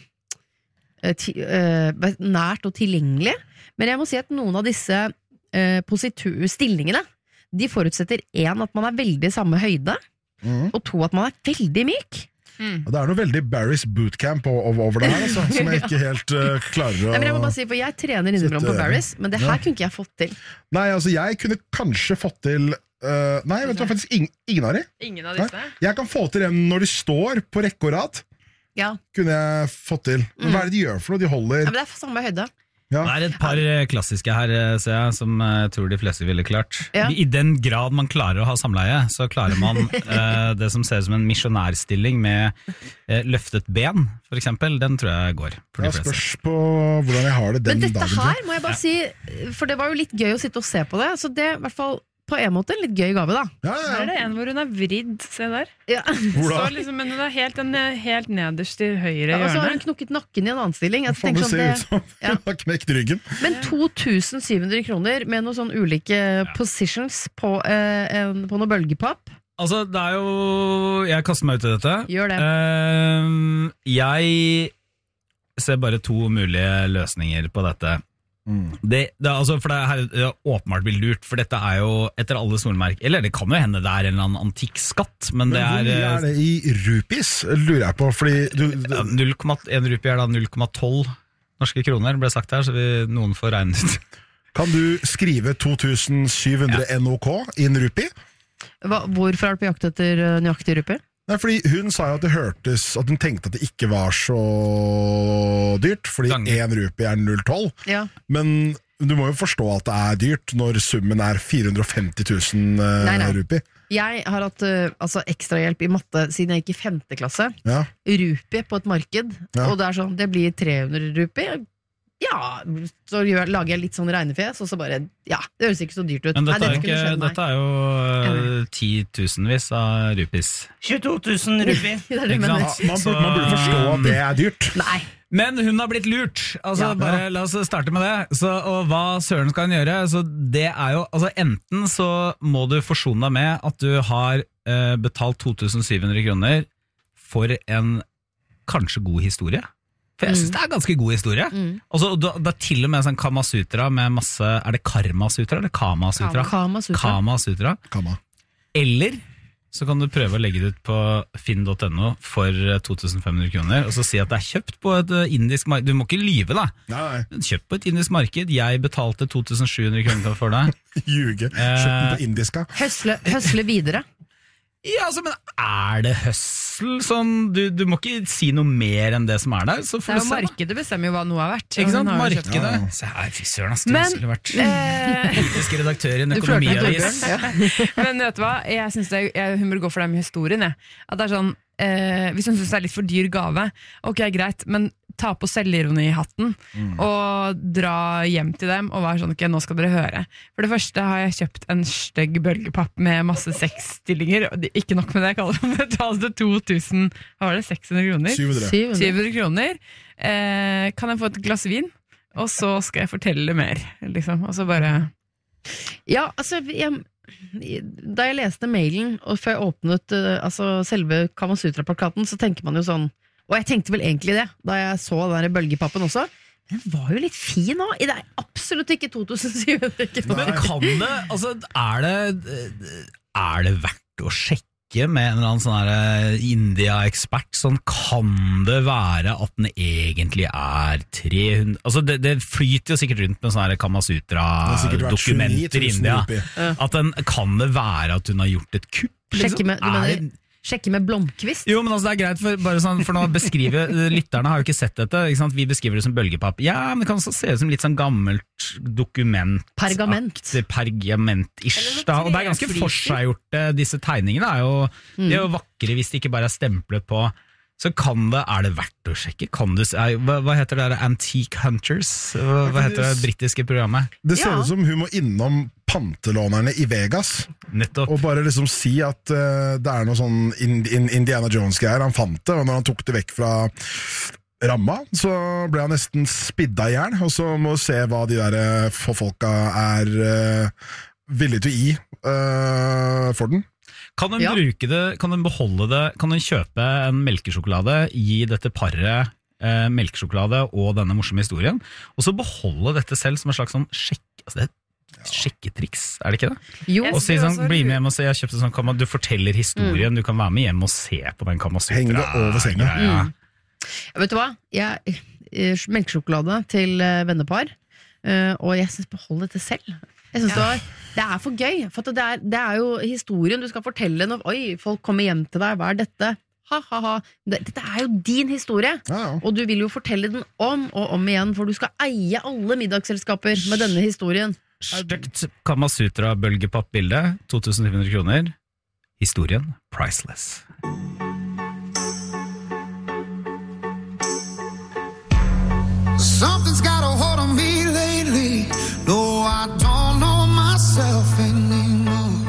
S3: uh, ti, uh, nært og tilgjengelig, men jeg må si at noen av disse uh, positur- stillingene, de forutsetter en at man er veldig i samme høyde, mm. og to at man er veldig myk.
S12: Mm. Det er noe veldig Barry's bootcamp over det her, altså, som jeg ikke helt uh, klarer å...
S3: Nei, men jeg må bare si, for jeg trener innimellom på Barry's, men det her ja. kunne ikke jeg fått til.
S12: Nei, altså jeg kunne kanskje fått til uh, Nei, vet du faktisk ingen, ingen av de.
S11: Ingen av disse?
S12: Nei? Jeg kan få til dem når de står på rekke og rad.
S3: Ja.
S12: Kunne jeg fått til. Men hva er det de gjør for noe? De holder...
S3: Ja, men det er for samme høyde.
S12: Ja.
S13: Det er et par klassiske her, ser jeg, som jeg tror de fleste ville klart.
S3: Ja.
S13: I den grad man klarer å ha samleie, så klarer man eh, det som ser ut som en misjonærstilling med eh, løftet ben, for eksempel. Den tror jeg går for de
S12: fleste.
S13: fleste.
S12: Spørs på hvordan jeg har det den dagen.
S3: Men dette dagen, her må jeg bare ja. si, for det var jo litt gøy å sitte og se på det, så det er i hvert fall på en måte en litt gøy gave, da.
S12: Ja, ja.
S11: Her er det en hvor hun er vridd, se der.
S3: Ja.
S11: Så liksom, men hun er helt, en, helt nederst til høyre hjørne.
S3: Ja, og så har hun knukket nakken i en annen stilling. Jeg
S12: Faen, det ser ut som hun har knekt ryggen.
S3: Men to tusen syv hundre kroner med noen sånn ulike ja. positions på, eh, en, på noe bølgepapp.
S13: Altså, det er jo... Jeg kaster meg ut i dette.
S3: Gjør det.
S13: Uh, jeg ser bare to mulige løsninger på dette. Mm. Det, det, altså, for det her det er åpenbart blir lurt, for dette er jo etter alle solmerker, eller det kan jo hende det er en eller annen antikk skatt, men, men det er...
S12: Hvor er det i rupees, lurer jeg på, fordi du, du...
S13: Ja, null komma en rupee er da null komma tolv norske kroner, ble sagt her, så vi, noen får regnet ut.
S12: Kan du skrive to tusen syv hundre ja. N O K i en rupee?
S3: Hva, hvorfor er du på jakt etter nøyaktig rupee?
S12: Nei, fordi hun sa jo at det hørtes, at hun tenkte at det ikke var så dyrt, fordi én rupee er null komma tolv.
S3: Ja.
S12: Men du må jo forstå at det er dyrt når summen er fire hundre og femti tusen uh,
S3: nei, nei.
S12: rupee.
S3: Jeg har hatt uh, altså, ekstrahjelp i matte siden jeg gikk i femte klasse.
S12: Ja.
S3: Rupee på et marked, ja. Og det er sånn, det blir tre hundre rupee. Ja, så gjør, lager jeg litt sånn regnefjes, og så bare, ja, det høres ikke så dyrt ut.
S13: Men dette,
S3: Nei,
S13: er, ikke, dette er jo uh, titusenvis av rupees.
S6: tjueto tusen rupee.
S3: Ja, man,
S12: man, burde, man burde forstå at det er dyrt.
S3: Nei.
S13: Men hun har blitt lurt, altså ja, bare ja. La oss starte med det. Så, og hva søren skal hun gjøre? Så det er jo, altså enten så må du forsone deg med at du har uh, betalt to tusen syv hundre kroner for en kanskje god historie. For jeg synes mm. det er ganske god historie. Mm. Og så, det er til og med sånn Kamasutra med masse, er det Karmasutra eller Kamasutra?
S3: Kamasutra.
S13: Kamasutra.
S12: Kama.
S13: Eller så kan du prøve å legge det ut på finn punktum no for to tusen fem hundre kroner, og så si at det er kjøpt på et indisk marked. Du må ikke lyve da.
S12: Nei.
S13: Kjøpt på et indisk marked. Jeg betalte to tusen sju hundre kroner for det.
S12: Ljuge. Kjøpt den på indiska.
S3: Høsle, høsle videre.
S13: Ja, altså, men er det høssel? Sånn, du, du må ikke si noe mer enn det som er der. Så
S11: det er jo markedet bestemmer jo hva noe er verdt.
S13: Ikke sant? Markedet. Ja. Så her, fy søren, du skulle vært politisk eh, redaktør i en økonomiavis.
S11: Ja. Men vet du hva, jeg synes det er, hun burde gå for det med historien. Jeg. At det er sånn, eh, hvis hun synes det er litt for dyr gave, ok, greit, men ta på selvironi-hatten
S12: Mm.
S11: og dra hjem til dem og være sånn, ok, nå skal dere høre. For det første har jeg kjøpt en stygg bølgepapp med masse sexstillinger, og det- ikke nok med det, jeg kaller det betalte to tusen, hva var det, seks hundre kroner?
S12: syv hundre.
S11: syv hundre kroner. Eh, kan jeg få et glass vin? Og så skal jeg fortelle mer, liksom. Og så bare...
S3: Ja, altså jeg, da jeg leste mailen og før jeg åpnet uh, altså, selve Kamasutra-plakaten, så tenker man jo sånn, og jeg tenkte vel egentlig det da jeg så den der bølgepappen også, den var jo litt fin nå. Det er absolutt ikke to tusen syv hundre kroner.
S13: Men kan det, altså, er det, er det verdt å sjekke med en eller annen sånn her India-ekspert, sånn kan det være at den egentlig er tre hundre, altså det, det flyter jo sikkert rundt med sånne her Kamasutra-dokumenter i India, at den, kan det være at hun har gjort et kupp? Liksom?
S3: Sjekke med, du
S13: Er
S3: mener,
S13: det-
S3: sjekke med Blomkvist?
S13: Jo, men altså det er greit, for, bare sånn, for nå beskriver lytterne har jo ikke sett dette, ikke sant? Vi beskriver det som bølgepapp. Ja, men det kan også se ut som litt sånn gammelt dokument.
S3: Pergament.
S13: Pergament-ish, da. Og det er ganske forseggjort, disse tegningene er jo, de er jo vakre hvis de ikke bare er stemplet på. Så kan det, er det verdt å sjekke? Kan du, er, hva, hva heter det der, Antique Hunters? Hva, hva heter det britiske programmet?
S12: Det ser ut som hun må innom pantelånerne i Vegas.
S13: Nettopp.
S12: Og bare liksom si at uh, det er noe sånn in, in, Indiana Jones-greier. Han fant det, og når han tok det vekk fra ramma, så ble han nesten spidda i hjel. Og så må vi se hva de der uh, forfolka er uh, villige til å gi uh, for den.
S13: Kan hun
S3: Ja.
S13: bruke det, kan hun beholde det, kan hun kjøpe en melkesjokolade, gi dette paret eh, melkesjokolade og denne morsomme historien, og så beholde dette selv som en slags sånn sjekk, altså det er et sjekketriks, er det ikke det?
S3: Jo.
S13: Og si sånn, bli med hjem og se, jeg har kjøpt en sånn, Kama- du forteller historien, du kan være med hjem og se på den Kamasutra.
S12: Heng det over senga.
S13: greia.
S3: Vet du hva? Jeg, eh, melkesjokolade til eh, vennepar, eh, og jeg synes behold dette selv. Jeg synes det, var, det er for gøy, for at det, er, det er jo historien du skal fortelle når oi, folk kommer hjem til deg, hva er dette? Ha, ha, ha. Dette er jo din historie,
S12: Ja, ja.
S3: og du vil jo fortelle den om og om igjen, for du skal eie alle middagsselskaper med denne historien.
S13: Stygt Kamasutra-bølgepapp-bilde, to tusen syv hundre kroner. Historien, priceless.
S4: Something's got a hold on me lately. No, I don't know myself anymore.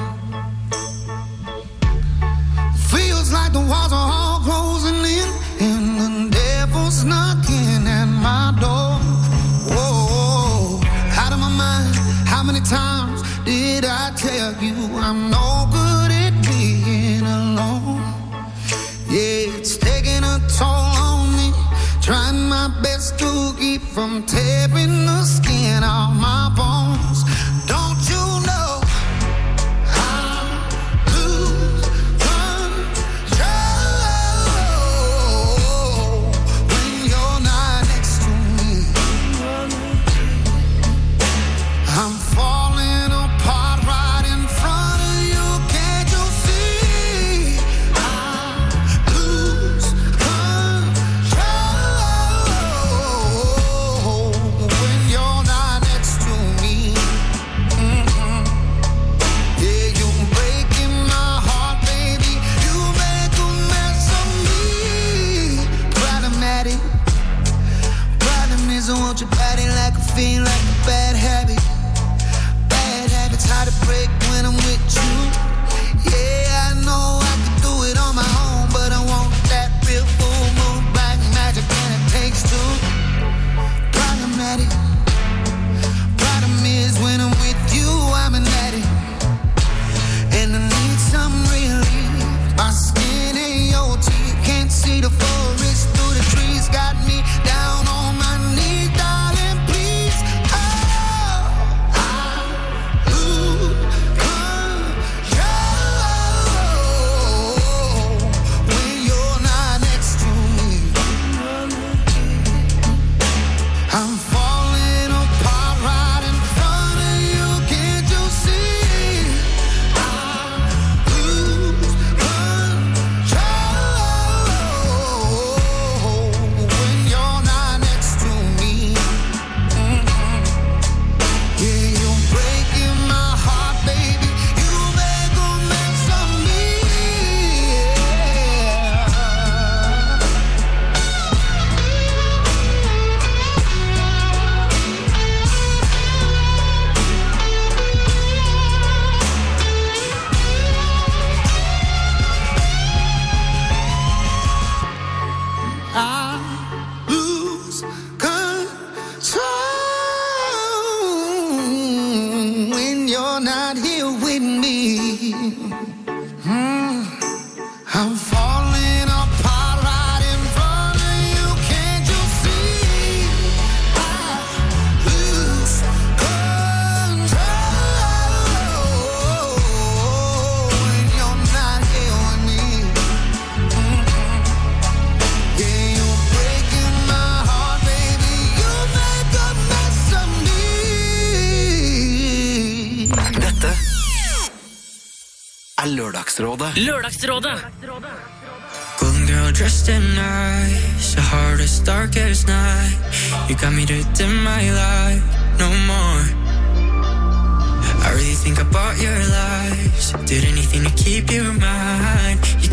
S4: Feels like the walls are all closing in, and the devil's knocking at my door. Whoa, out of my mind. How many times did I tell you I'm no good at being alone? Yeah, it's taking a toll on me. Trying my best to keep from tearing the skin off my bones. Don't you know I lose control when you're not next to me? I'm falling apart right in front of you. Can't you see? I lose control I'm falling apart right in front of you. Can't you see? I lose control when you're not here with me. Mm-hmm. Yeah, you're breaking my heart, baby. You make a mess of me.
S5: Dette er Lørdagsrådet.
S10: Lørdagsrådet.
S15: Golden girl dressed in nice, the hardest, darkest night. You got me to dim my light, no more. I really think I bought your lies, did anything to keep you in mind. You